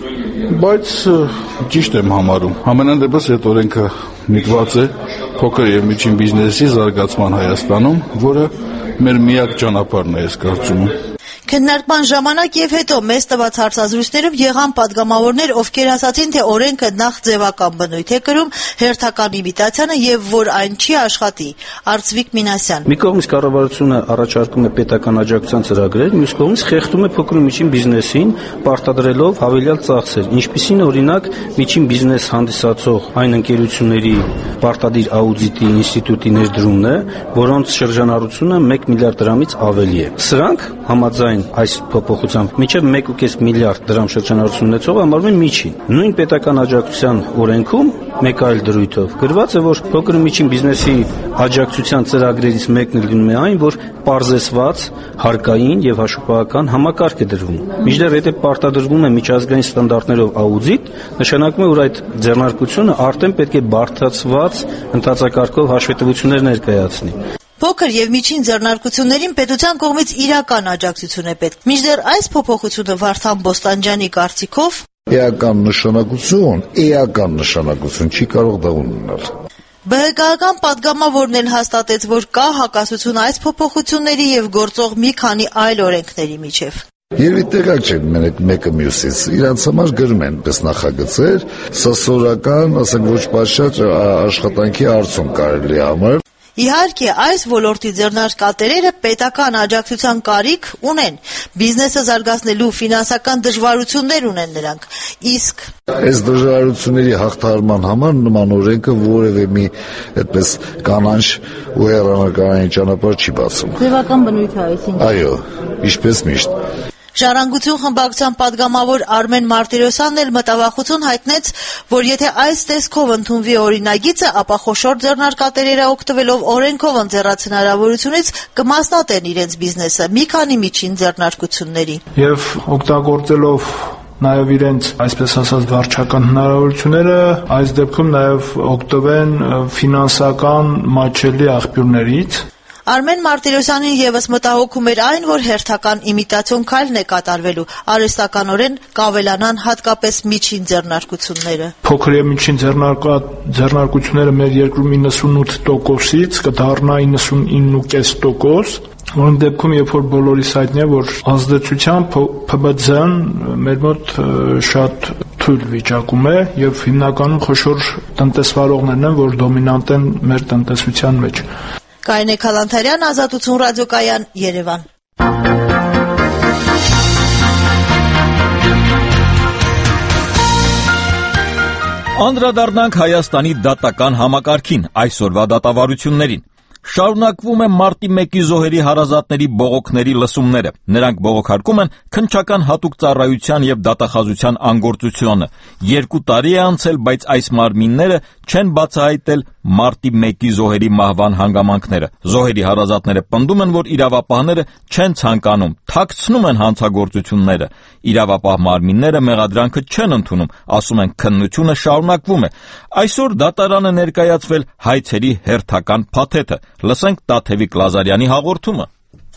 բայց ճիշտ եմ համարում։ Համենայն դեպս այդ օրենքը միտված է փոքր եւ միջին բիզնեսի զարգացման Հայաստանում, որը մեր միակ ճանապարհն է, ես կարծում եմ։ Քննարկման ժամանակ եւ հետո մեծ տված հարցազրույցներում եղան պատգամավորներ, ովքեր ասացին, թե օրենքը նախ ձևական բնույթ է կրում, հերթական իմիտացիանը եւ որ այն չի աշխատի։ Արծվիկ Մինասյան։ Մի կողմից կառավարությունը առաջարկում է պետական աջակցության ծրագրեր, մյուս կողմից խեղդում է փոքր ու միջին բիզնեսին, պարտադրելով հավելյալ ծախսեր, ինչպիսին օրինակ միջին բիզնես հանդիսացող այն ընկերությունների պարտադիր աուդիտի ինստիտուտի ներդրումն է, որոնց շրջանառությունը մեկ միլիարդ դրամից ավելի է։ Սրանք համաձայն այս փոփոխությամբ մինչև մեկ ու կես միլիարդ դրամ շրջանառություն ունեցող համարվում են միջին։ Նույն պետական աջակցության օրենքում մեկ այլ դրույթով գրված է, որ փոքր ու միջին բիզնեսի աջակցության ծրագրերից մեկն լինում է այն, որ պարզեցված, հարկային եւ հաշվապահական համակարգ է դրվում։ Մինչդեռ եթե պարտադրվում է միջազգային ստանդարտներով աուդիտ, նշանակում է, որ այդ ձեռնարկությունը արդեն պետք է բարդացված ընթացակարգով հաշվետվություններ ներկայացնի։ Փոքր եւ միջին ձեռնարկություններին պետության կողմից իրական աջակցություն է պետք։ Մինչդեռ այս փոփոխությունը Վարդան Բոստանջյանի կարծիքով էական նշանակություն, էական նշանակություն չի կարող դա ունենալ։ Բը հե-կայական պատգամավորն էլ հաստատեց, որ կա հակասություն այս փոփոխությունների եւ գործող մի քանի այլ օրենքների միջև։ Երևի տեղակ չեն մենակ մեկը մյուսից, իրանց համար գրում են պես նախագծեր, սա սորական, ասենք ոչ պատշաճ աշխատանքի արդյունք կարելի համար։ Իհարկե, այս ոլորտի ձեռնարկատերերը պետական աջակցության կարիք ունեն, բիզնեսը զարգացնելու ֆինանսական դժվարություններ ունեն նրանք, իսկ այս դժվարությունների հաղթահարման համար նման օրենքը որևէ մի այդպես կանանչ ու հեռանկարային ճանապարհ չի բացում։ Ձևական բնույթ է այսինքն։ Այո, ինչպես միշտ։ Ժառանգություն խմբակցության պատգամավոր Արմեն Մարտիրոսյանն էլ մտավախություն հայտնեց, որ եթե այս տեսքով ընդունվի օրինագիծը, ապա խոշոր ձեռնարկատերերը օգտվելով օրենքով ընձեռած հնարավորությունից կմասնատեն իրենց բիզնեսը մի քանի միջին ձեռնարկությունների։ Եվ օգտագործելով նաև իրենց, այսպես ասած, վարչական հնարավորությունները, այս դեպքում նաև օգտվեն ֆինանսական մատչելի աղբյուրներից։ Արմեն Մարտիրոսյանին եւս մտահոգում էր այն, որ հերթական իմիտացիոն քայլն է կատարվելու, արհեստականորեն կավելանան հատկապես միջին ձեռնարկությունները։ Փոքր եւ միջին ձեռնարկությունները մեր երկրում իննսունութ տոկոսից կդառնա իննսունինը կես տոկոս, որն դեպքում երբ որ բոլորիս հայտնի է, որ ազդեցությամբ Փ B D-ն մեր մոտ շատ թույլ վիճակում է եւ հիմնականում խոշոր տնտեսվարողներն են, որ դոմինանտ են մեր տնտեսության մեջ։ Կարինե Քալանթարյան, Ազատություն ռադիոկայան, Երևան։ Անդրադառնանք Հայաստանի դատական համակարգին, այսօրվա դատավարություններին։ Շարունակվում է մարտի մեկի զոհերի հարազատների բողոքների լսումները։ Նրանք բողոքարկում են քննչական հատուկ ծառայության եւ դատախազության անգործությունը։ Երկու տարի է անցել, բայց այս մարմինները չեն բացահայտել մարտի մեկի զոհերի մահվան հանգամանքները։ Զոհերի հարազատները պնդում են, որ իրավապահները չեն ցանկանում, թաքցնում են հանցագործությունները։ Իրավապահ մարմինները մեղադրանքը չեն ընդունում, ասում են քննությունը շարունակվում է։ Այսօր դատարանը ներկայացվել հայցերի հերթական փաթեթը։ Լսենք Տաթևիկ Լազարյանի հաղորդումը։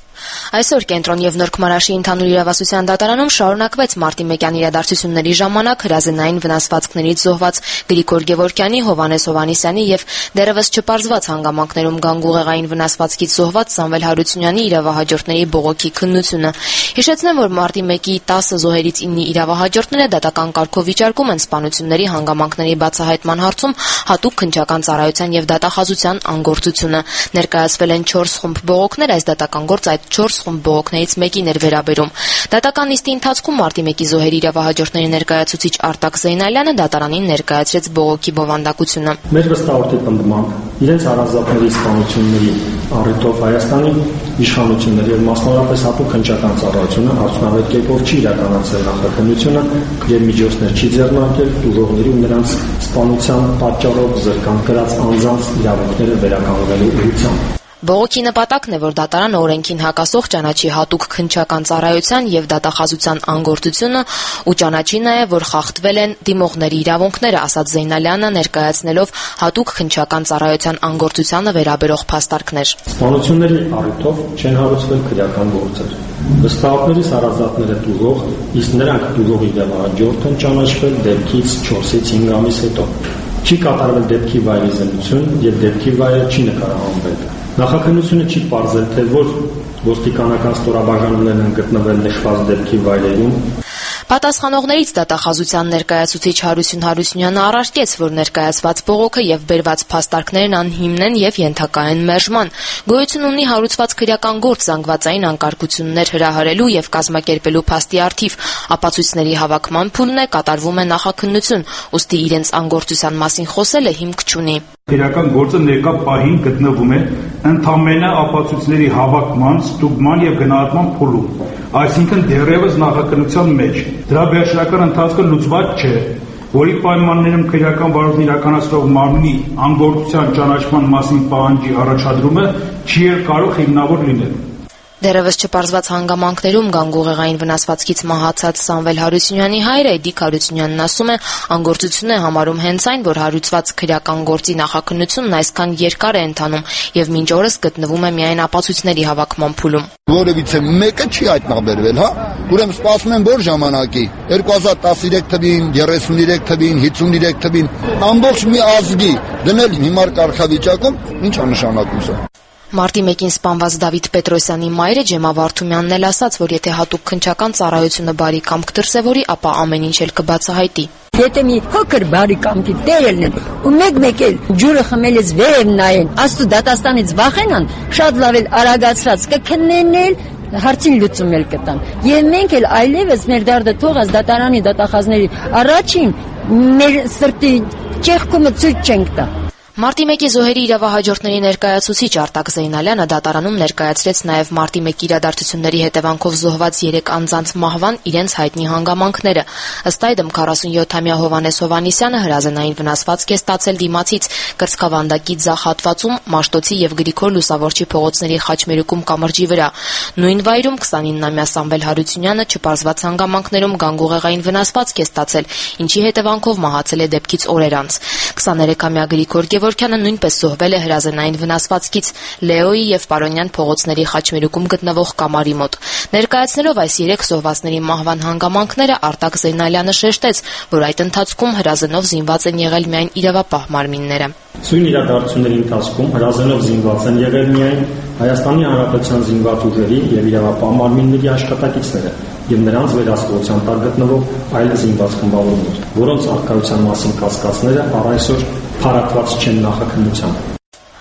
Այսօր Կենտրոն եւ Նոր Քմարաշի ընդհանուր իրավասության դատարանում շարունակվեց մարտի մեկյան իրադարձությունների ժամանակ հրազենային վնասվածքներից զոհված Գրիգոր Գևորգյանի, Հովհաննես Հովհաննիսյանի եւ դեռևս չպարզված հանգամանքներում գանգուղեղային վնասվածքից զոհված Սամվել Հարությունյանի իրավահաջորդների բողոքի քննությունը։ Հիշեցնեմ, որ մարտի մեկի տասը զոհերից իննի իրավահաջորդները դատական կարգով վիճարկում են սպանությունների հանգամանքների բացահայտման հարցում հատուկ քննչական ծառայության եւ դատախազության անգործությունը։ Ներկայացվել են չորս խումբ բողոքներ, այս դատական գործ այդ չորս խումբ բողոքներից մեկին էր վերաբերում։ Դատական նիստի ընթացքում մարտի մեկի զոհերի իրավահաջորդների ներկայացուցիչ Արտակ Զեյնալյանը դատարանին ներկայացրեց բողոքի բովանդակությունը։ Մեր վստահորդի պնդմամբ իրենց հարազատների սպանությունների առիթով Հայաստանի իշխանությունները եւ մասնավորապես հատուկ քննչական ծառայությունը արդյունավետ կերպով չի իրականացրել նախաքննությունը եւ միջոցներ չի ձեռնարկել ուղղողների ու նրանց սպանության պատճառով զրկան կրած անձանց իրավունքները վերականգնելու ուղղությամբ։ Բողոքի նպատակն է, որ դատարանը օրենքին հակասող ճանաչի հատուկ քննչական ծառայության եւ դատախազության անգործությունը ու ճանաչի նաեւ, որ խախտվել են դիմողների իրավունքները, ասաց Զեյնալյանը, ներկայացնելով հատուկ քննչական ծառայության անգործությանը վերաբերող փաստարկներ։ Սպանությունների առիթով չեն հարուցվել քրեական գործեր։ Վստահողներից հարազատները տուժող, իսկ նրանք տուժողի դեպահաջորդ են ճանաչվել դեպքից չորսից հինգ ամիս հետո։ Չի կատարվել դեպքի վայրի զննություն եւ դեպքի վայրը չի նկարահանվել։ Նախաքննությունը չի պարզել, թե որ ոստիկանական ստորաբաժանումներն են գտնվել նշված դեպքի վայրերում։ Պատասխանողներից դատախազության ներկայացուցիչ Հարություն Հարությունյանը առարկեց, որ ներկայացված բողոքը եւ բերված փաստարկներն անհիմն են եւ ենթակա են մերժման։ Գոյություն ունի հարուցված քրեական գործ զանգվածային անկարգություններ հրահրելու եւ կազմակերպելու փաստի առթիվ, ապացույցների հավաքման փուլն է, կատարվում է նախաքննություն, ուստի իրենց անգործության մասին խոսելը հիմք չունի։ Քրեական գործը ներկա պահին գտնվում է ընդամենը ապացույցների հավաքման, ստուգման եւ գնահատման փուլում, այսինքն դեռևս նախաքննության մեջ։ Դրա վերջնական ընթացքը լուծված չէ, որի պայմաններում քրեական վարույթն իրականացնող մարմնի անգործության ճանաչման մասին պահանջի առաջադրումը չի էլ կարող հիմնավոր լինել։ Դեռևս չպարզված հանգամանքներում գանգուղեղային վնասվածքից մահացած Սամվել Հարությունյանի հայր Էդիկ Հարությունյանն ասում է, անգործություն է համարում հենց այն, որ հարուցված քրեական գործի նախաքննությունն այսքան երկար է ընթանում եւ մինչ օրս գտնվում է միայն ապացույցների հավաքման փուլում։ Որևիցե մեկը չի հայտնաբերվել, հա։ Ուրեմն սպասում են որ ժամանակի երկու հազար տասներեք թվին, երեսուներեք թվին, հիսուներեք թվին ամբողջ մի ազգի դնել հիմար կարգավիճակում, ինչ է նշանակում սա։ Մարտի մեկին սպանված Դավիթ Պետրոսյանի մայրը Ջեմա Վարդումյանն էլ ասաց, որ եթե հատուկ քննչական ծառայությունը բարի կամք դրսևորի, ապա ամեն ինչ էլ կբացահայտի։ Եթե մի փոքր բարի կամքի տերելն են ու մեկ-մեկ էլ ջուրը խմելից վեր նայեն, աստու դատաստանից վախենան, շատ լավ էլ արագացրած կքննեն էլ հարցին լուծում էլ կտան։ Եվ մենք էլ այլևս մեր դարդը թողած դատարանի դատախազների առաջին մեր սրտի ճեղքումը ցույց չենք տա։ Մարտի մեկի զոհերի իրավահաջորդների ներկայացուցիչ Արտակ Զեյնալյանը դատարանում ներկայացրեց նաև մարտի մեկի իրադարձությունների հետևանքով զոհված երեք անձանց մահվան իրենց հայտնի հանգամանքները։ Ըստ այդմ քառասունյոթամյա Հովհաննես Հովհաննիսյանը հրազենային վնասվածք է ստացել դիմացից կրծքավանդակի ձախ հատվածում, Մաշտոցի եւ Գրիգոր Լուսավորչի փողոցների Խաչմերուկում կամրջի վրա։ Նույն վայրում քսանիննամյա Սամվել Հարությունյանը չպարզված հանգամանքներում գանգուղեղային վնասվածք է ստացել, ինչի հետևանքով մահացել է դեպքից օրեր անց։ քսաներեքամյա Գրիգոր Գևորգյանը նույնպես զոհվել է հրազենային վնասվածքից Լեոյի եւ Պարոնյան փողոցների Խաչմերուկում գտնվող կամարի մոտ։ Ներկայացնելով այս երեք զոհվածների մահվան հանգամանքները, Արտակ Զեյնալյանը շեշտեց, որ այդ ընթացքում հրազենով զինված են եղել միայն իրավապահ մարմինները։ Սույն իրադարձությունների ընթացքում հրազենով զինված են եղել միայն Հայաստանի Հանրապետության զինված ուժերի եւ իրավապահ մարմինների աշխատակիցները եւ նրանց վերահսկողության տակ գտնվող այլ զինված խմբավորումներ, որոնց արկայության մասին կասկածները առ այսօր փարատված չեն նախաքննությամբ։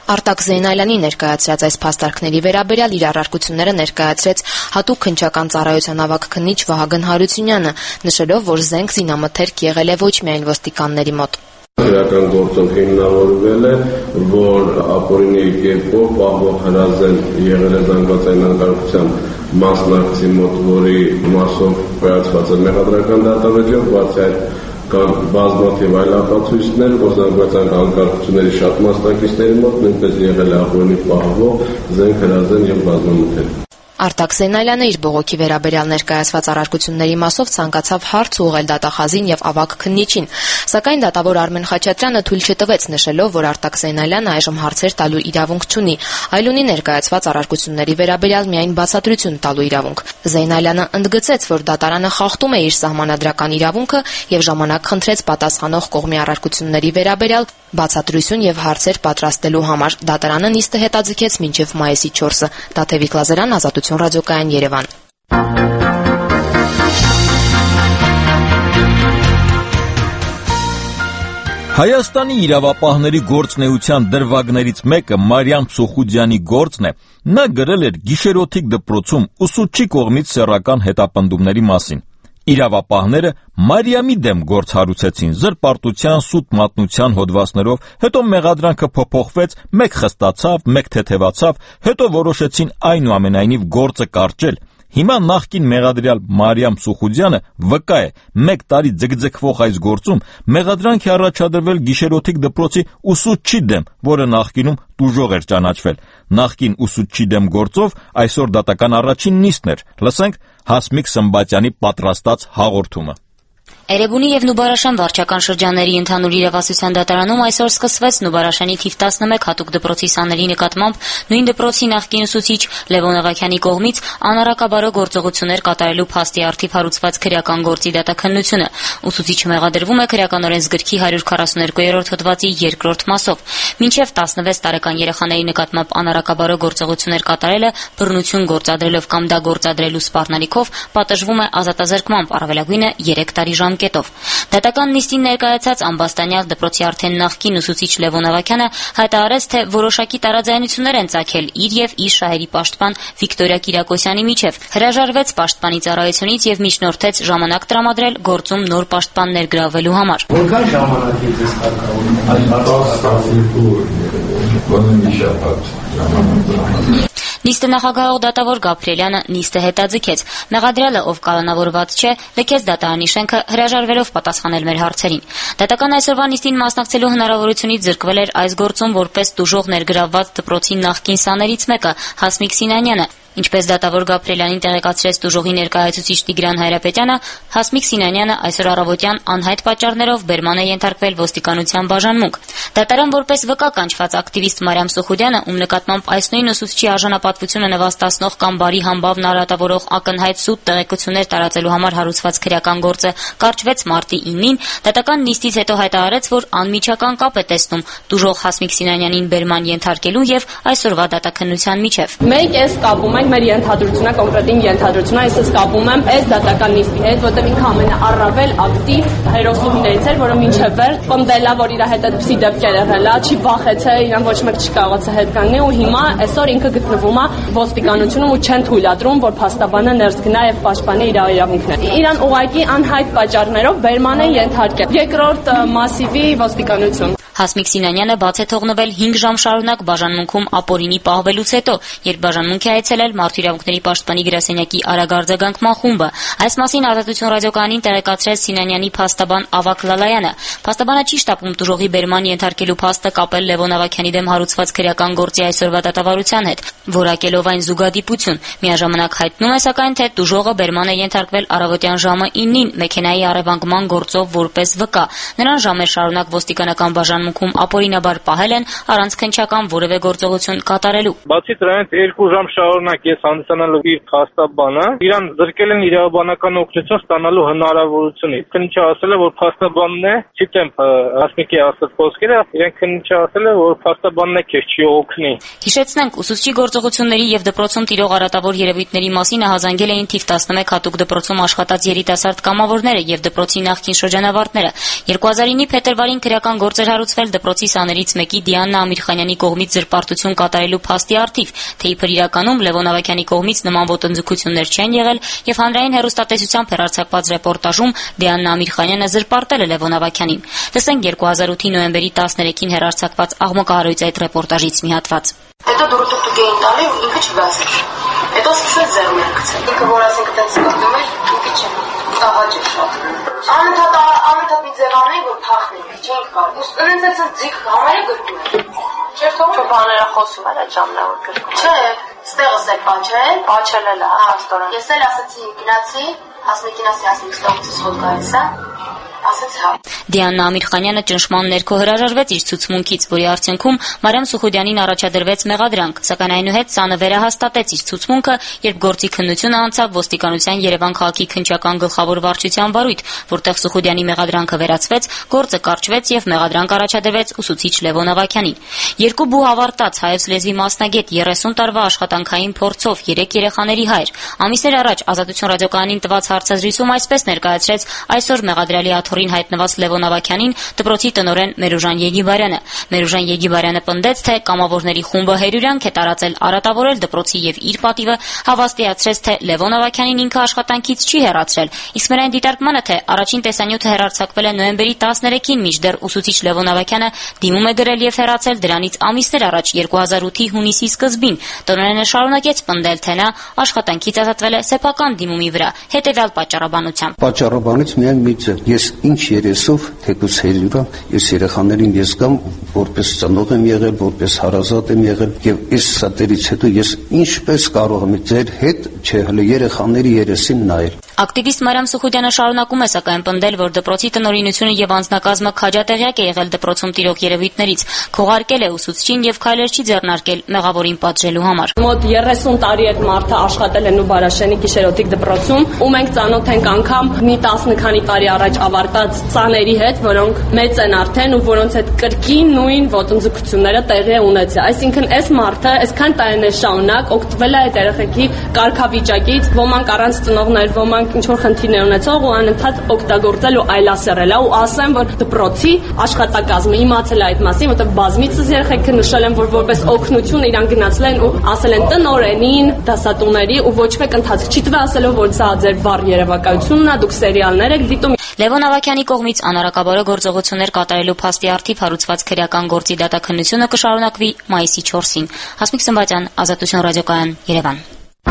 Արտակ Զեյնալյանի ներկայացրած այս փաստարկների վերաբերյալ իր առարկությունները ներկայացրեց հատուկ քննչական ծառայության ավագ քննիչ Վահագն Հարությունյանը, նշելով, որ զենք զինամթերք եղել է ոչ միայն ոստիկանների մոտ։ Քրեական գործով հիմնավորվել է, որ ապօրինի կերպով պահվող հրազեն եղել է զանգվածային անկարգության մասնակցի մոտ, որի մասով կայացված է մեղադրական դատավերջով, բացի այդ կան բազմաթիվ այլ ապացույցներ, որ զանգվածային անկարգությունների շատ մասնակիցների մոտ նույնպես եղել է ապօրինի պահվող զենք հրազեն եւ բազմամթերք։ Արտակ Զեյնալյանը իր բողոքի վերաբերյալ ներկայացված առարկությունների մասով ցանկացավ հարց ուղղել դատախազին եւ ավագ քննիչին, սակայն դատավոր Արմեն Խաչատրյանը թույլ չտվեց, նշելով, որ Արտակ Զեյնալյանը այժմ հարցեր տալու իրավունք չունի, այլ ունի ներկայացված առարկությունների վերաբերյալ միայն բացատրություն տալու իրավունք։ Զեյնալյանը ընդգծեց, որ դատարանը խախտում է իր սահմանադրական իրավունքը եւ ժամանակ խնդրեց պատասխանող կողմի առարկությունների վերաբերյալ բացատրություն եւ հարցեր պատրաստելու համար։ Դատարանը նիստը հետաձգեց մինչեւ մայիսի չորսը։ Տաթևիկ Լազարյան, Ազատություն ռադիոկայան, Երևան։ Հայաստանի իրավապահների գործնեության դրվագներից մեկը Մարիամ Սոխուդյանի գործն է։ Նա գրել էր գիշերօթիկ դպրոցում ուսուցչի կողմից սեռական հետապնդումների մասին։ Իրավապահները Մարիամի դեմ գործ հարուցեցին զրպարտության, սուտ մատնության հոդվածներով, հետո մեղադրանքը փոփոխվեց, մեկ խստացավ, մեկ թեթևացավ, հետո որոշեցին այնուամենայնիվ գործը կարճել։ Հիմա նախկին մեղադրյալ Մարիամ Սոխուդյանը վկա է, մեկ տարի ձգձգվող այս գործում մեղադրանք է առաջադրվել գիշերօթիկ դպրոցի ուսուցչի դեմ, որը նախկինում տուժող էր ճանաչվել։ Նախկին ուսուցչի դեմ գործով այսօր դատական առաջին նիստն էր։ Լսենք Հասմիկ Սմբատյանի պատրաստած հաղորդումը։ Էրեբունի եւ Նուբարաշան վարչական շրջանների ընդհանուր իրավասության դատարանում այսօր սկսվեց Նուբարաշանի թիվ տասնմեկ հատուկ դպրոցի սաների նկատմամբ նույն դպրոցի նախկին ուսուցիչ Լևոն Աղաքյանի կողմից անարակաբարո գործողություններ կատարելու փաստի առթիվ հարուցված քրեական գործի դատաքննությունը։ Ուսուցիչը մեղադրվում է քրեական օրենսգրքի հարյուր քառասուներկուերորդ հոդվածի երկրորդ մասով։ Մինչև տասնվեց տարեկան երեխաների նկատմամբ անարակաբարո գործողություններ կատարելը բռնություն գործադրելով կամ դա գործադրելու սպառնալիքով պատժվում է ազատազրկմամբ, առավելագույնը երեք տարի ժամկետով։ Դատական նիստին ներկայացած ամբաստանյալ դպրոցի արդեն նախկին ուսուցիչ Լևոն Աղաքյանը հայտարարեց, թե որոշակի տարաձայնություններ են ծագել իր եւ իր շահերի պաշտպան Վիկտորիա Կիրակոսյանի միջև։ Հրաժարվեց պաշտպանի ծառայությունից եւ միջնորդեց ժամանակ տրամադրել գործում նոր պաշտպան ներգրավելու համար։ Որքան ժամանակ է ձեզ հարկավոր այս հարցը։ Նիստը նախագահող դատավոր Գաբրիելյանը նիստը հետաձգեց։ Մեղադրյալը, ով կանոնավորված չէ, լքեց դատարանի շենքը, հրաժարվելով պատասխանել մեր հարցերին։ Դատական այսօրվա նիստին մասնակցելու հնարավորությունից զրկվել էր այս գործում որպես տուժող ներգրավված դպրոցի նախկին սաներից մեկը՝ Հասմիկ Սինանյանը։ Ինչպես դատավոր Գաբրիելյանին տեղեկացրեց տուժողի ներկայացուցիչ Տիգրան Հայրապետյանը, Հասմիկ Սինանյանը այսօր առավոտյան անհայտ պատճառներով բերման է ենթարկվել ոստիկանության բաժանմունք։ Դատարան որպես վկա կանչված ակտիվիստ Մարիամ Սոխուդյանը, ում նկատմամբ այս նույն ուսուցչի արժանապատվությունը նվաստացնող կամ բարի համբավն արատավորող ակնհայտ սուտ տեղեկություններ տարածելու համար հարուցված քրեական գործը կարճվեց մարտի իննին, դատական նիստից հետո հայտարարեց, որ անմիջական կապ է տեսնում տուժող Հասմիկ Սինանյանին բերման ենթարկելու եւ այսօրվա դատաքննության միջև։ Մենք այս կապում ենք մեր ենթադրությունը, կոնկրետ ենթադրությունը, այսպես կապում եմ այս դատական նիստի հետ, որտեղ ինքը ամենաառավել ակտիվ հերոսուհիներից էր, որը մինչև վերջ պնդելա, որ իր հետ այդպիսի դեպքեր եղել է, չի վախեցել, իրան ոչ մեկ չի կարողացել հետ կանգնել ու հիմա այսօր ինքը գտնվում է ոստիկանությունում ու չեն թույլատրում, որ փաստաբանը ներս գնա եւ պաշտպանի իր իրավունքները։ Իրան ուղղակի անհայտ պատճառներով բերման են ենթարկել երկրորդ մասիվի ոստիկանություն։ Հասմիկ Սինանյանը բաց է թողնվել հինգ ժամ շարունակ բաժանմունքում ապօրինի պահվելուց հետո, երբ բաժանմունք է այցելել Մարդու իրավունքների պաշտպանի գրասենյակի արագ արձագանքման խումբը։ Այս մասին Ազատություն ռադիոկայանին տեղեկացրեց Սինանյանի փաստաբան Ավագ Լալայանը։ Փաստաբանը չի շտապում տուժողի բերման ենթարկելու փաստը կապել Լևոն Աղաքյանի դեմ հարուցված քրեական գործի այսօրվա դատավարության հետ, որակելով այն զուգադիպություն։ Միաժամանակ հայտնում է սակայն, թե տուժողը բերման է ենթարկվել առավոտյան ժամը իննին մեքենայի առևանգման գործով որպես վկա։ Նրան ժամեր շարունակ ոստիկանական բաժանմունքում ապօրինաբար պահել են առանց քննչական որևէ գործողություն կատարելու։ Բացի դրանից երկու ժամ շարունակ ես հանդիսանալով իր փաստաբանը, իրան զրկել են իրավաբանական օգնություն ստանալու հնարավորությունից։ Քննիչը ասել է, որ փաստաբանն է, չիտեմ Հասմիկի ասած խոսքերը, իրեն քննիչը ասել է, որ փաստաբանն է քեզ չի օգնի։ Հիշեցնենք, ուսուցչի գործողությունների եւ դպրոցում տիրող արատավոր երևույթների մասին ահազանգել էին թիվ տասնմեկ հատուկ դպրոցում աշխատած երիտասարդ կամավորները եւ դպրոցի նախկին շրջանավարտները։ երկու հազար իննի փետրվարին քրեական գործեր հարուցվել վերահսկվել դպրոցի սաներից մեկի Դիանա Ամիրխանյանի կողմից զրպարտություն կատարելու փաստի առթիվ, թե իբր իրականում Լևոն Ավագյանի կողմից նման ոտնձգություններ չեն եղել եւ հանրային հեռուստատեսությամբ հեռարձակված ռեպորտաժում Դիանա Ամիրխանյանը զրպարտել է Լևոն Ավագյանին։ Տեսենք երկու հազար ութի նոյեմբերի տասներեքին հեռարձակված աղմկահարույց այդ ռեպորտաժից մի հատված։ Հետո դուրը տուկտուկ էին տալի ու ինքը չբացեց։ Հետո սկսեց ձեռում գցել։ Ինքը որ ասենք այդպես զգում էր, ինքը չէ։ Աղաջ է շատ։ Անընդհատ անընդհատ մի ձևանային որ փախնի, չենք կարող։ Ու ինձ էս ձիգ համարը գրկում էր։ Չէ՞ թող բաները խոսում էր այդ ժամանակ որ գրկում։ Չէ, ստեղս էլ պաչել, պաչել էլ հա, աստորան։ Ես էլ ասացի գնացի, հասմիկին ասի հասմիկ ստողից հոտ գայս է։ Դիանա Ամիրխանյանը ճնշման ներքո հրաժարվեց իր ցուցմունքից, որի արդյունքում Մարիամ Սուխուդյանին առաջադրվեց մեղադրանք, սակայն այնուհետ Սանը վերահաստատեց իր ցուցմունքը, երբ գործի քննությունը անցավ ոստիկանության Երևան քաղաքի քննչական գլխավոր վարչության վարույթ, որտեղ Սուխուդյանի մեղադրանքը վերացվեց, գործը կարճվեց եւ մեղադրանք առաջադրվեց ուսուցիչ Լևոն Ավագյանին։ Երկու բու ավարտած հայոց լեզվի մասնագետ, երեսուն տարվա աշխատանքային փորձով, երեք երեխաների հայր, ամիսներ առաջ Ազատություն ռադիոկայանին տված հարցազրույցում այսպես ներկայացրեց այսօր մեղադրյալի աթոռին հայտնված Լևոն Ավագյանին դպրոցի տնօրեն Մերուժան Եգիբարյանը։ Մերուժան Եգիբարյանը պնդեց, թե կամավորների խումբը հերյուրյանք է տարածել արատավորել դպրոցի եւ իր պատիվը, հավաստիացրեց, թե Լևոն Ավագյանին ինքը աշխատանքից չի հեռացրել։ Իսկ մեր այն դիտարկմանը, թե առաջին տեսանյութը հեռարձակվել է նոյեմբերի տասներեքին, մինչդեռ ուսուցիչ Լևոն Ավագյանը դիմում է գրել եւ հեռացել դրանից ամիսներ առաջ երկու հազար ութի հունիսի սկզբին։ Տնօրենը շարունակեց պնդել, թե նա աշխատանքից ազատվել է սեփական դիմումի վրա, հետեւյալ պատճառաբանությամբ։ Պատճառաբանից միայն մի ձև, ես ինչ երեսով, թեկուզ հերյուրա, ես երեխաներին ես գամ, որպես ծնող եմ եղել, որպես հարազատ եմ եղել եւ այս սատերից հետո ես ինչպես կարող եմ ձեր հետ, չէ, հələ երեխաների երեսին նայել։ Ակտիվիստ Մարիամ Սուխուդյանը շարունակում է սակայն պնդել, որ դպրոցի տնօրինությունը եւ անձնակազմը քաջատեղյակ է եղել դպրոցում տիրող երևույթներից, քողարկել է ուսուցչին եւ քայլեր չի ձեռնարկել մեղավորին պատժելու համար։ Մոտ երեսուն տարի այդ մարդը աշխատել է Նուբարաշյանի գիշերօթիկ դպրոցում, ու մենք ծանոթ ենք անգամ մի տասը քանի տարի առաջ ավարտած ծաների հետ, որոնք մեծ են արդեն ու որոնց հետ կրկին նույն ոտնձգությունները տեղի է ունեցել։ Այսինքն այս մարդը այսքան տարիներ շարունակ օգտվել է այդ երեխեքի կարգավիճակից, ոմանք առանց ծնողներ, ոմանք ինչ որ խնդիրներ ունեցող ու անընդհատ օգտագործել ու այլասերել է, ու ասեմ, որ դպրոցի աշխատակազմը իմացել է այդ մասին, որտեղ բազմիցս երեխեքը նշել են, որ որպես օգնություն իրան գնացել են ու ասել են տնօրենին, դասատուների, ու ոչ մեկ ընթացք չի տվել ասելով, որ սա ձեր վառ երևակայությունն է, դուք սերիալներ եք դիտում։ Լևոն Ավագյանի կողմից անարակաբարո գործողություններ կատարելու փաստի առթիվ հարուցված քրեական գործի դատաքննությունը կշարունակվի մայիսի չորսին։ Հասմիկ Սմբատյան, Ազատություն ռադիոկայան, Երևան։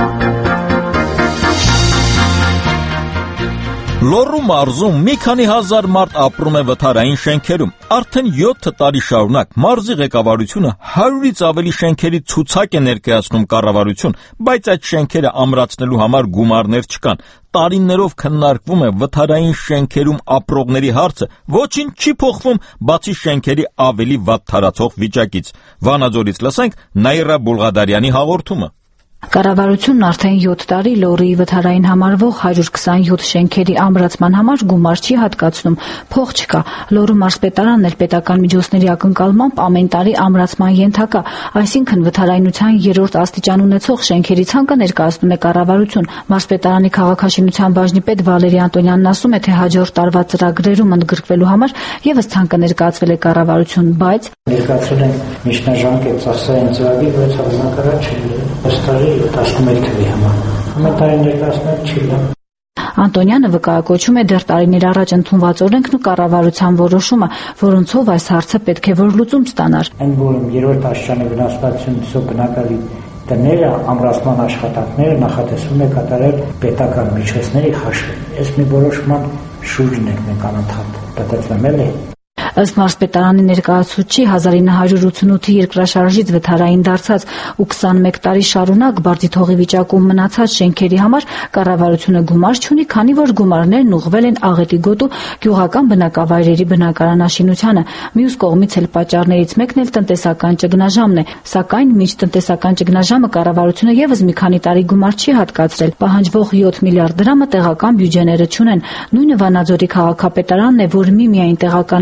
Լոռու մարզում մի քանի հազար մարդ ապրում է վթարային շենքերում։ Արդեն յոթ տարի շարունակ մարզի ղեկավարությունը հարյուրից ավելի շենքերի ցուցակ է ներկայացնում կառավարություն, բայց այդ շենքերը ամրացնելու համար գումարներ չկան։ Տարիներով քննարկվում է վթարային շենքերում ապրողների հարցը, ոչինչ չի փոխվում, բացի շենքերի ավելի վատ թարացող վիճակից։ Վանաձորից լսենք Նաիրա Բուլղադարյանի հաղորդումը։ Կառավարությունն արդեն յոթ տարի Լոռիի վթարային համարվող հարյուր քսանյոթ շենքերի ամրացման համար գումար չի հատկացնում, փող չկա։ Լոռու մարզպետարանն էլ պետական միջոցների ակնկալմամբ ամեն տարի ամրացման ենթակա, այսինքն վթարայնության երրորդ աստիճան ունեցող շենքերի ցանկը ներկայացնում է կառավարություն։ Մարզպետարանի քաղաքաշինության բաժնի պետ Վալերի Անտոնյանն ասում է, թե հաջորդ տարվա ծրագրերում ընդգրկվելու համար եւս ցանկը ներկայացվել է կառավարություն, բայց ներկայացրել են միջնաժամկետ ծախսային ծրագիր, բայց հավանականորեն չի տասնմեկ թվի համար։ Ամեն տարի ներկայացնել չի լավ։ Անտոնյանը վկայակոչում է դեռ տարիներ առաջ ընդունված օրենքն ու կառավարության որոշումը, որոնցով այս հարցը պետք է որ լուծում ստանար։ Այն որում երրորդ աստիճանի վնասվածություն ցույց բնակավի տները ամրացման աշխատանքները նախատեսվում է կատարել պետական միջոցների հաշվին։ Այս մի որոշման շուրջն ենք մենք անընդհատ պատասխանել է։ Ըստ մարզպետարանի ներկայացուցչի հազար ինը հարյուր ութսունութի երկրաշարժից վթարային դարձած ու քսանմեկ տարի շարունակ բարձիթողի վիճակում մնացած շենքերի համար կառավարությունը գումար չունի, քանի որ գումարներն ուղղվել են Աղետի գոտու գյուղական բնակավայրերի բնակարանաշինությանը։ Մյուս կողմից էլ պատճառներից մեկն էլ տնտեսական ճգնաժամն է, սակայն մինչ տնտեսական ճգնաժամը կառավարությունը եւս մի քանի տարի գումար չի հատկացրել։ Պահանջվող յոթ միլիարդ դրամը տեղական բյուջեները չունեն։ Նույնը Վանաձորի քաղաքապետարանն է, որ միմիայն տեղական միջոցներ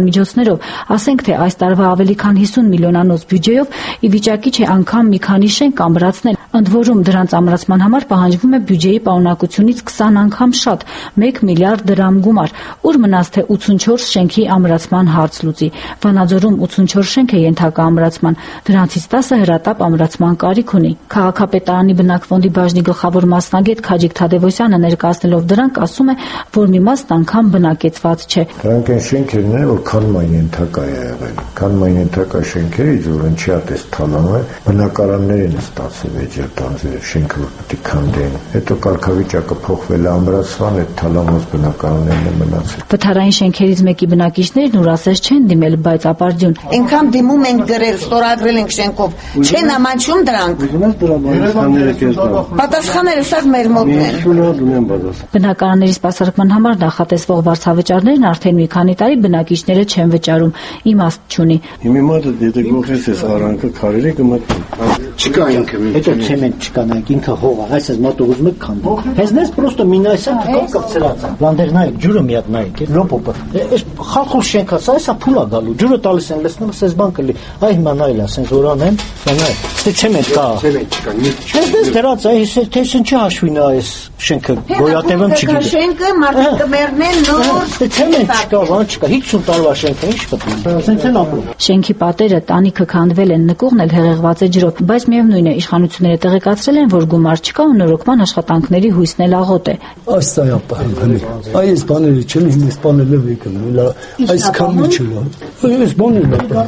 պատճառներով, ասենք թե այս տարվա ավելի քան հիսուն միլիոնանոց բյուջեով ի վիճակի չէ անգամ մի քանի շենք ամրացնել, ընդ որում դրանց ամրացման համար պահանջվում է բյուջեի պարունակությունից քսան անգամ շատ, մեկ միլիարդ դրամ գումար, ուր մնաց թե ութսունչորս շենքի ամրացման հարց լուծի։ Վանաձորում ութսունչորս շենք է ենթակա ամրացման, դրանցից տասը հրատապ ամրացման կարիք ունի։ Քաղաքապետարանի բնակֆոնդի բաժնի գլխավոր մասնագետ Քաջիկ Թադևոսյանը ներկայացնելով դրանք ասում է, որ մի մասն անգամ բնակեցված չէ։ Դրանք այն շենքերն են, որ քանման ենթակա է եղել։ Քանման ենթակա շենքերից, որ ինչիատես թալանը բնակարաններ են ստացել էջերտանձերը, շենքը որ պետք է քանդեն։ Հետո կարգավիճակը փոխվել է ամրացման, այդ թալամոց բնակարաններն են մնացել։ Վթարային շենքերից մեկի բնակիչներն ուրասես չեն դիմել, բայց ապարդյուն։ Այնքան դիմում ենք գրել, ստորագրել ենք շենքով, չեն ամանչում դրանք։ Պատասխանները սա մեր մոտն են։ Բնակարանների սպասարկման համար նախատեսվող վարձավճարներն արդեն մի քանի տարի բնակիչները չեն վճարում, իմաստ չունի։ Հիմա դե գողես էս արանքը քարերը կմտնի։ Չկա ինքը։ Հետո ցեմենտ չկա, նայեք ինքը հող է, այսպես մոտը ուզում եք քանդի։ Հեսնես պրոստը մինայսա թքով կծրած է։ Վանդեր նայեք, ջուրը միատ նայեք, լոպոպը։ Այս խալխուլ շենքա, սա էսա փուլա գալու, ջուրը տալիս են լցնում, սես բան կլի։ Այ հիմա նայել է, սենց որանեն, նայեք։ Դե ցեմենտ կա։ Ցեմենտ չկա, մի չկա։ Հեսնես դրած է, հեսը թե ինչի հաշվին է այս շենքը, գոյատևում չգիտի։ Շենքը մարդիկ կմեռնեն նոր։ Դե ցեմենտ չկա, բան չկա, հինգսուն տարվա շենքը, ինչ պետք է։ Սենց են ապրում։ Շենքի պատերը տանիքը քանդվել են, նկուղն էլ հեղեղված է ջրով, բայց միևնույն է, իշխանությունները տեղեկացրել են, որ գումար չկա ու նորոգման աշխատանքների հույսն էլ աղոտ է։ Այս սայապահանի, այս բաները չեն, հիմս բաները վեկն, այս քամի չլա, այս բաները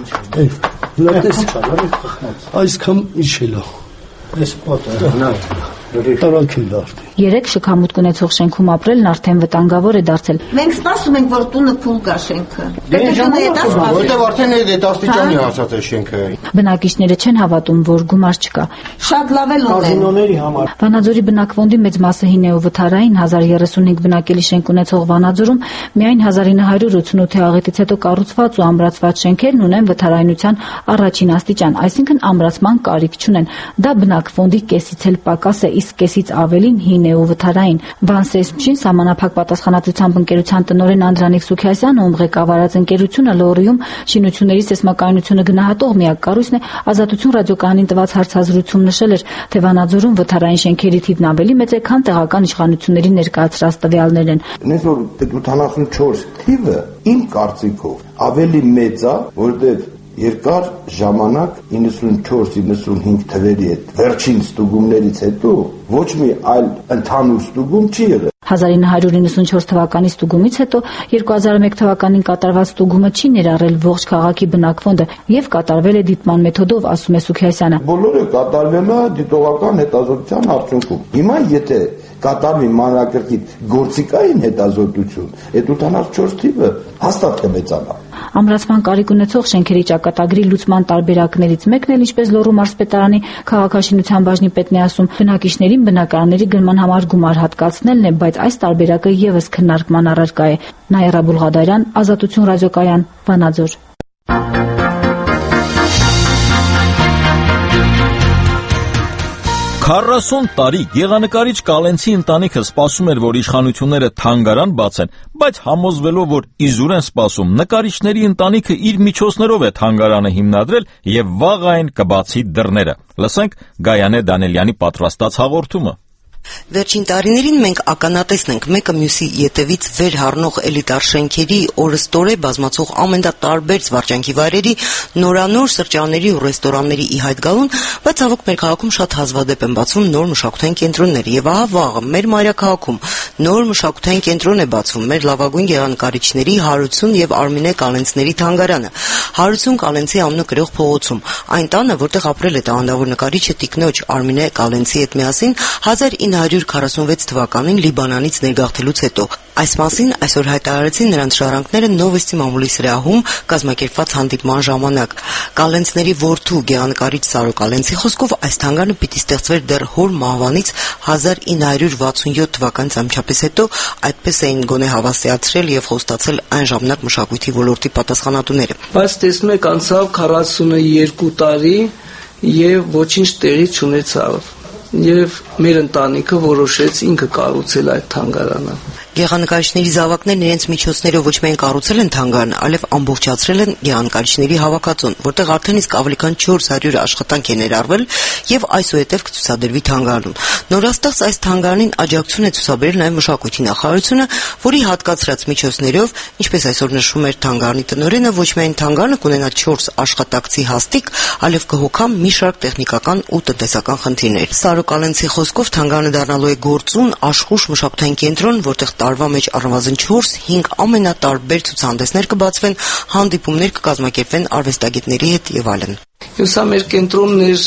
այս քամ ինչ էլա, այս պատը, նա տարակել արդեն։ Երեք շքամուտք ունեցող շենքում ապրելն արդեն վտանգավոր է դարձել։ Մենք սպասում ենք, որ տունը փուլ գա շենքը։ Որտեղ արդեն այդ աստիճանի հասած է շենքը։ Բնակիչները չեն հավատում, որ գումար չկա։ Շատ լավ էլ ունեն։ Վանաձորի բնակվոնդի մեծ մասը հին է ու վթարային հազար երեսունհինգ բնակելի շենք ունեցող Վանաձորում միայն հազար ինը հարյուր ութսունութի աղետից հետո կառուցված ու ամրացված շենքերն ունեն վթարայնության առաջին աստիճան, այսինքն ամրացման կարիք չունեն։ Դա բնակվոնդի կեսից էլ պակաս է, իսկ կեսից ավելին հին է ու վթարային։ Վանսեսմչին սահմանափակ պատասխանատվությամբ ընկերության տնօրեն Անդրանիկ Սուքիասյանը, ում ղեկավարած ընկերությունը Լոռիում շինությունների սեսմակայունությունը գնահատող միակ կառույցն է, Ազատություն ռադիոկայանին տված հարցազրույցում նշել էր, թե Վանաձորում վթարային շենքերի թիվն ավելի մեծ է, քան տեղական իշխանությունների ներկայացրած տվյալներն են։ Նույնիսկ որ ութանասունչորս թիվը իմ կարծիքով ավելի մեծ է, որտեղ երկար ժամանակ իննսունչորս իննսունհինգ թվերի հետ վերջին ստուգումներից հետո ոչ մի այլ ընդհանուր ստուգում չի եղել։ հազար ինը հարյուր իննսունչորս թվականի ստուգումից հետո երկու հազար մեկ թվականին կատարված ստուգումը չի ներառել ողջ քաղաքի բնակվոնդը եւ կատարվել է դիտման մեթոդով, ասում է Սուքիասյանը։ Բոլորը կատարվել է դիտողական հետազոտության արդյունքում։ Հիմա եթե կատարվի մանրակրկիտ գործիքային հետազոտություն, այդ ութանասունչորս թիվը հաստատ կմեծանա։ Ամրացման կարիք ունեցող շենքերի ճակատագրի լուծման տարբերակներից մեկն էլ, ինչպես Լոռու մարզպետարանի քաղաքաշինության բաժնի պետն է ասում, բնակիչներին բնակարանների գնման համար գումար հատկացնելն է, բայց այս տարբերակը եւս քննարկման առարկա է։ Նաիրա Բուլղադարյան, Ազատություն ռադիոկայան, Վանաձոր։ քառասուն տարի գեղանկարիչ Կալենցի ընտանիքը սպասում էր, որ իշխանությունները թանգարան բացեն, բայց համոզվելով, որ իզուր են սպասում, նկարիչների ընտանիքը իր միջոցներով է թանգարանը հիմնադրել եւ վաղ այն կբացի դռները։ Լսենք Գայանե Դանելյանի պատրաստած հաղորդումը։ Վերջին տարիներին մենք ականատեսն ենք մեկը մյուսի ետևից վեր հառնող էլիտար շենքերի օրստորե բազմացող ամենատարբեր զվարճանքի վայրերի, նորանոր սրճարանների ու ռեստորանների ի հայտ գալուն, բայց ցավոք մեր քաղաքում շատ հազվադեպ են բացվում նոր մշակութային կենտրոններ, եւ ահա վաղը մեր մայրաքաղաքում նոր մշակութային կենտրոն է բացվում մեր լավագույն գեղանկարիչների Հարություն եւ Արմինե Կալենցների թանգարանը։ Հարություն Կալենցի անունը կրող փողոցում, այն տանը, որտեղ ապրել է տաղանդավոր նկարիչը տիկնոջ Արմինե Կալենցի հետ միասին հազար ինը հարյուր քառասունվեց թվականին Լիբանանից ներգաղթելուց հետո։ Այս մասին այսօր հայտարարեցին նրանց շարանքները Նովոստի մամուլի սրահում կազմակերպված հանդիպման ժամանակ։ Կալենցների որդու գեղանկարիչ Սարո Կալենցի խոսքով այս թանգարանը պիտի ստեղծվեր դեռ հոր մահվանից հազար ինը հարյուր վաթսունյոթ թվականից անմիջապես հետո, այդպես էին գոնե հավաստիացրել եւ խոստացել այն ժամանակ մշակույթի ոլորտի պատասխանատուները։ Բայց տեսնում եք, անցավ քառասունեերկու տարի եւ ոչինչ տեղի չունեցավ։ Եվ մեր ընտանիքը որոշեց ինքը կառուցել այդ թանգարանը։ Գեղանկարիչների զավակներն իրենց միջոցներով ոչ միայն կառուցել են թանգարան, այլև ամբողջացրել են գեղանկարիչների հավաքածուն, որտեղ արդեն իսկ ավելի քան չորս հարյուր աշխատանք է ներառվել եւ այսուհետեւ կցուցադրվի թանգարանում։ Նորաստեղծ այս թանգարանին աջակցություն է ցուցաբերել նաեւ մշակույթի նախարարությունը, որի հատկացրած միջոցներով, ինչպես այսօր նշում էր թանգարանի տնօրենը, ոչ միայն թանգարանը կունենա չորս աշխատակցի հաստիկ, այլև կհոգա մի շարք տեխնիկական ու տնտեսական խնդիրներ։ Սարո Կալենցի խոսքով թանգարանը դառնալու է գործուն, աշխուժ մշակութային կենտրոն, որտեղ տարվա մեջ առնվազն չորս-հինգ ամենատարբեր ցուցահանդեսներ կբացվեն, հանդիպումներ կկազմակերպվեն արվեստագետների հետ եւ այլն։ Սա մեր կենտրոնն էր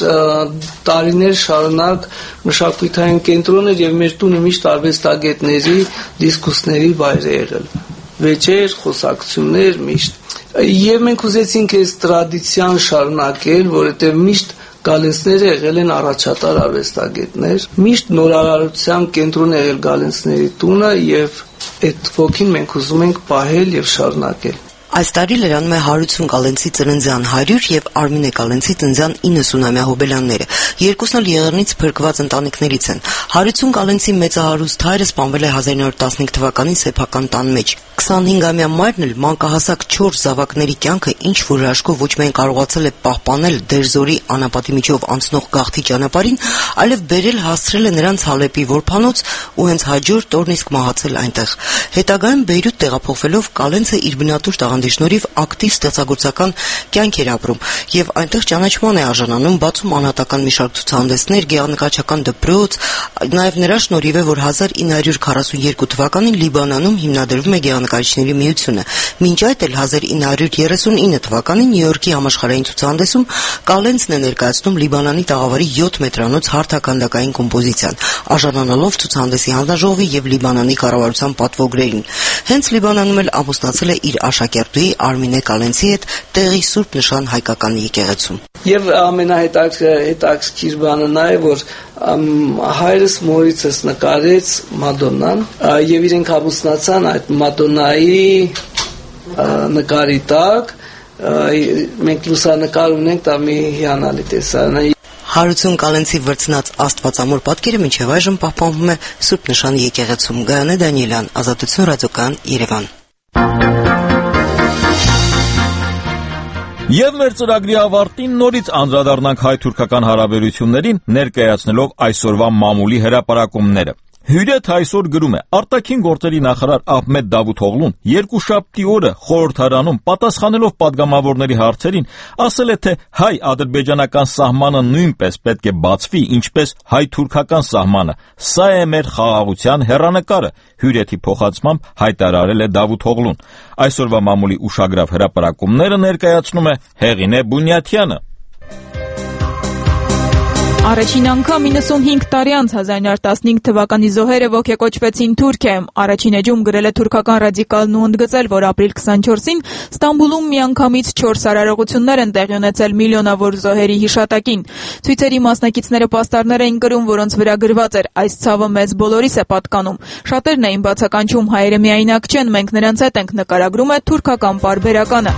տարիներ շարունակ մշակութային կենտրոն էր եւ մեր տունը միշտ արվեստագետների դիսկուսների վայր է եղել։ Վեճեր, խոսակցություններ միշտ։ Եվ մենք ուզեցինք այս տրադիցիան շարունակել, որովհետեւ միշտ Գալենցները եղել են առաջատար արվեստագետներ, միշտ նորարարության կենտրոն եղել Գալենցների տունը եւ այդ ոգին մենք ուզում ենք պահել եւ շարունակել։ Այս տարի լրանում է հարություն Կալենցի ծննդյան հարյուր եւ Արմինե Կալենցի ծննդյան իննսունամյա հոբելյանները։ Երկուսն էլ Եղեռնից փրկված ընտանիքներից են։ Հարություն Կալենցի մեծահարուստ հայրը սպանվել է հազար նոր տասնհինգ թվականին սեփական տան մեջ։ քսանհինգամյա մայրն էլ մանկահասակ չորս զավակների կյանքը ինչ որ հրաշքով ոչ միայն կարողացել է պահպանել Դերձորի անապատի միջով անցնող գաղթի ճանապարհին, այլև բերել հասցրել է նրանց Հալեպի որբանոց ու հենց հաջորդ օրն իսկ մահացել այնտեղ։ Հետագայում Բեյրութ տեղափոխվելով Կալենցը իր բնատուր տաղանդի շնորհիվ ակտիվ ստեղծագործական կյանք էր ապրում եւ այնտեղ ճանաչման է արժանանում, բացում անհատական մի շարք ցուցահանդեսներ, գեղանկարչական դպրոց, նաեւ նրա շնորհիվ է, որ հազար ինը հարյուր քառասունյոթ թվականին Լիբանանում հիմնադրվում է Գեղանկարիչների միությունը։ Մինչ այդ էլ հազար ինը հարյուր երեսունինը թվականին Նյու Յորքի համաշխարհային ցուցահանդեսում Կալենցն է ներկայացնում Լիբանանի տաղավարի յոթ մետրանոց հարթականդակային կոմպոզիցիան, արժանանալով ցուցահանդեսի հանձնաժողովի եւ Լիբանանի կառավարության պատվոգրերին։ Հենց Լիբանանում էլ ամուսնացել է իր աշակերտուհի Արմինե Կալենցի հետ տեղի Սուրբ Նշան հայկական եկեղեցում։ Եվ ամենահետաքրքիր բանը նա է, որ հայրս մորիցս նկարեց Մադոննան եւ իրենք ամուսնացան այդ Մադոննայի նկարի տակ, մենք լուսանկար ունենք, դա մի հիանալի տեսարան է։ Հարություն Կալենցի վրձնած աստվածամոր պատկերը մինչև այժմ պահպանվում է Սուրբ Նշան եկեղեցում։ Գայանե Դանիելյան, Ազատություն ռադիոկայան, Երևան։ Եվ մեր ծրագրի ավարտին նորից անդրադառնանք հայ-թուրքական հարաբերություններին, ներկայացնելով այսօրվա մամուլի հրապարակումները։ Հյուրեթ այսօր գրում է. արտաքին գործերի նախարար Ահմեդ Դավութօղլուն երկուշաբթի օրը խորհրդարանում պատասխանելով падգամավորների հարցերին ասել է, թե հայ-ադրբեջանական սահմանը նույնպես պետք է բացվի, ինչպես հայ-թուրքական սահմանը։ Սա է մեր խաղաղության հեռանկարը, Հյուրեթի փոխանցմամբ հայտարարել է Դավութօղլուն։ Այսօրվա մամուլի ուշագրավ հրապարակումները ներկայացնում է Հեղինե Բունյաթյանը։ Առաջին անգամ իննսունհինգ տարի անց հազար նոր տասնհինգ թվականի զոհերը ոգեկոչվեցին Թուրքիայում։ Առաջին էջում գրել է թուրքական ռադիկալն ու ընդգծել, որ ապրիլ քսանչորսին Ստամբուլում միանգամից չորս արարողություններ են տեղի ունեցել միլիոնավոր զոհերի հիշատակին։ Ցույցերի մասնակիցները պաստառներ էին կրում, որոնց վրա գրված էր. «Այս ցավը մեզ բոլորիս է պատկանում»։ Շատերն էին բացականչում, հայերը միայնակ չեն, մենք նրանց հետ ենք, նկարագրում է թուրքական պարբերականը։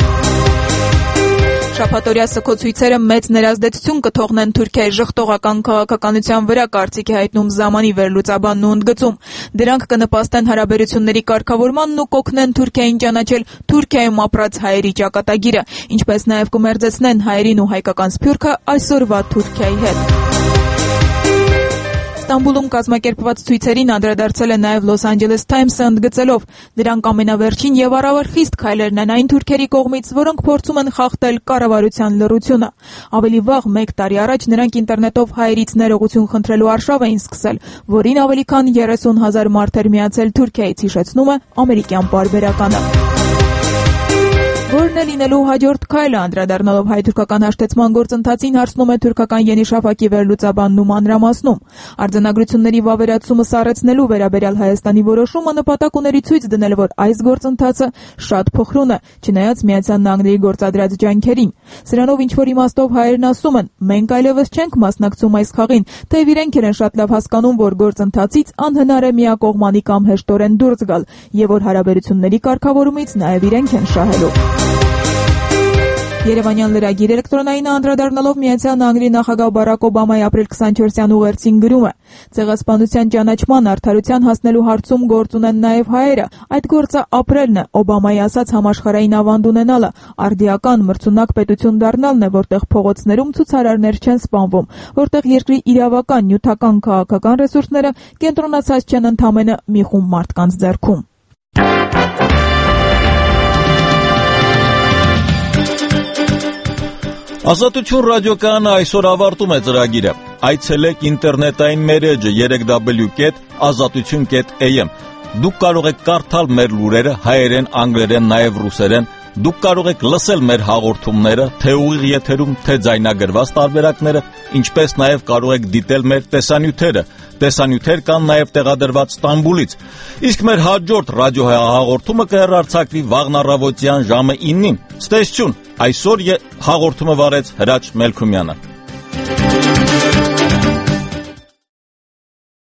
Շաբաթօրյա սգոցույցերը մեծ ներազդեցություն կթողնեն Թուրքիայի ժխտողական քաղաքականության վրա, կարծիք է հայտնում Զամանի վերլուծաբանն ու ընդգծում։ Դրանք կնպաստեն հարաբերությունների կարգավորմանն ու կօգնեն Թուրքիային ճանաչել Թուրքիայում ապրած հայերի ճակատագիրը, ինչպես նաև կմերձեցնեն հայերին ու հայկական սփյուռքը այսօրվա Թուրքիայի հետ։ Ստամբուլում կազմակերպված ցույցերին անդրադարձել է նաև Los Angeles Times-ը ընդգծելով. «Դրանք ամենավերջին եւ առավել խիստ քայլերն են այն թուրքերի կողմից, որոնք փորձում են խախտել կառավարության լռությունը»։ Ավելի վաղ մեկ տարի առաջ նրանք ինտերնետով հայերից ներողություն խնդրելու արշավ էին սկսել, որին ավելի քան երեսուն հազար մարդ էր միացել Թուրքիայից, հիշեցնում է ամերիկյան պարբերականը։ Որն է լինելու հաջորդ քայլը, անդրադառնալով հայ-թուրքական հաշտեցման գործընթացին, հարցնում է թուրքական Ենի Շաֆակի վերլուծաբանն ու մանրամասնում։ Արձանագրությունների վավերացումը սառեցնելու վերաբերյալ Հայաստանի որոշումը նպատակ ուներ ցույց դնել, որ այս գործընթացը շատ փխրուն է, չնայած Միացյալ Նահանգների գործադրած ջանքերին։ Սրանով ինչ-որ իմաստով հայերն ասում են. մենք այլևս չենք մասնակցում այս խաղին, թեև իրենք են շատ լավ հասկանում, որ գործընթացից անհնար է միակողմանի կամ հեշտորեն դուրս գալ, եւ որ հարաբերությունների կարգավորումից նաեւ իրենք են շահելու։ Երևանյան լրագիր էլեկտրոնային անդրադառնալով Միացյալ Նահանգների նախագահ Բարակ Օբամայի ապրիլ քսանչորսյան ուղերձին գրում է. «Ցեղասպանության ճանաչման արդարության հասնելու հարցում գործ ունեն նաև հայերը։ Այդ գործը ապրելն է, Օբամայի ասած համաշխարհային ավանդ ունենալը, արդիական մրցունակ պետություն դառնալն է, որտեղ փողոցներում ցուցարարներ չեն սպանվում, որտեղ երկրի իրավական, նյութական, քաղաքական ռեսուրսները կենտրոնացած չեն ընդամենը մի խումբ մարդկանց ձեռքում»։ Ազատություն ռադիոկայանը այսօր ավարտում է ծրագիրը։ Այցելեք ինտերնետային մեր էջը երեք դաբլյու կետ ազատություն կետ էյ էմ։ Դուք կարող եք կարդալ մեր լուրերը հայերեն, անգլերեն, նաև ռուսերեն։ Դուք կարող եք լսել մեր հաղորդումները, թե ուղիղ եթերում, թե ձայնագրված տարբերակները, ինչպես նաև կարող եք դիտել մեր տեսանյութերը։ Տեսանյութեր կան նաև տեղադրված Ստամբուլից։ Իսկ մեր հաջորդ ռադիոհաղորդումը կհեռարձակվի վաղն առավոտյան ժամը իննին։ Ստեսություն, այսօր հաղորդումը վարեց Հրաչ Մելքումյանը։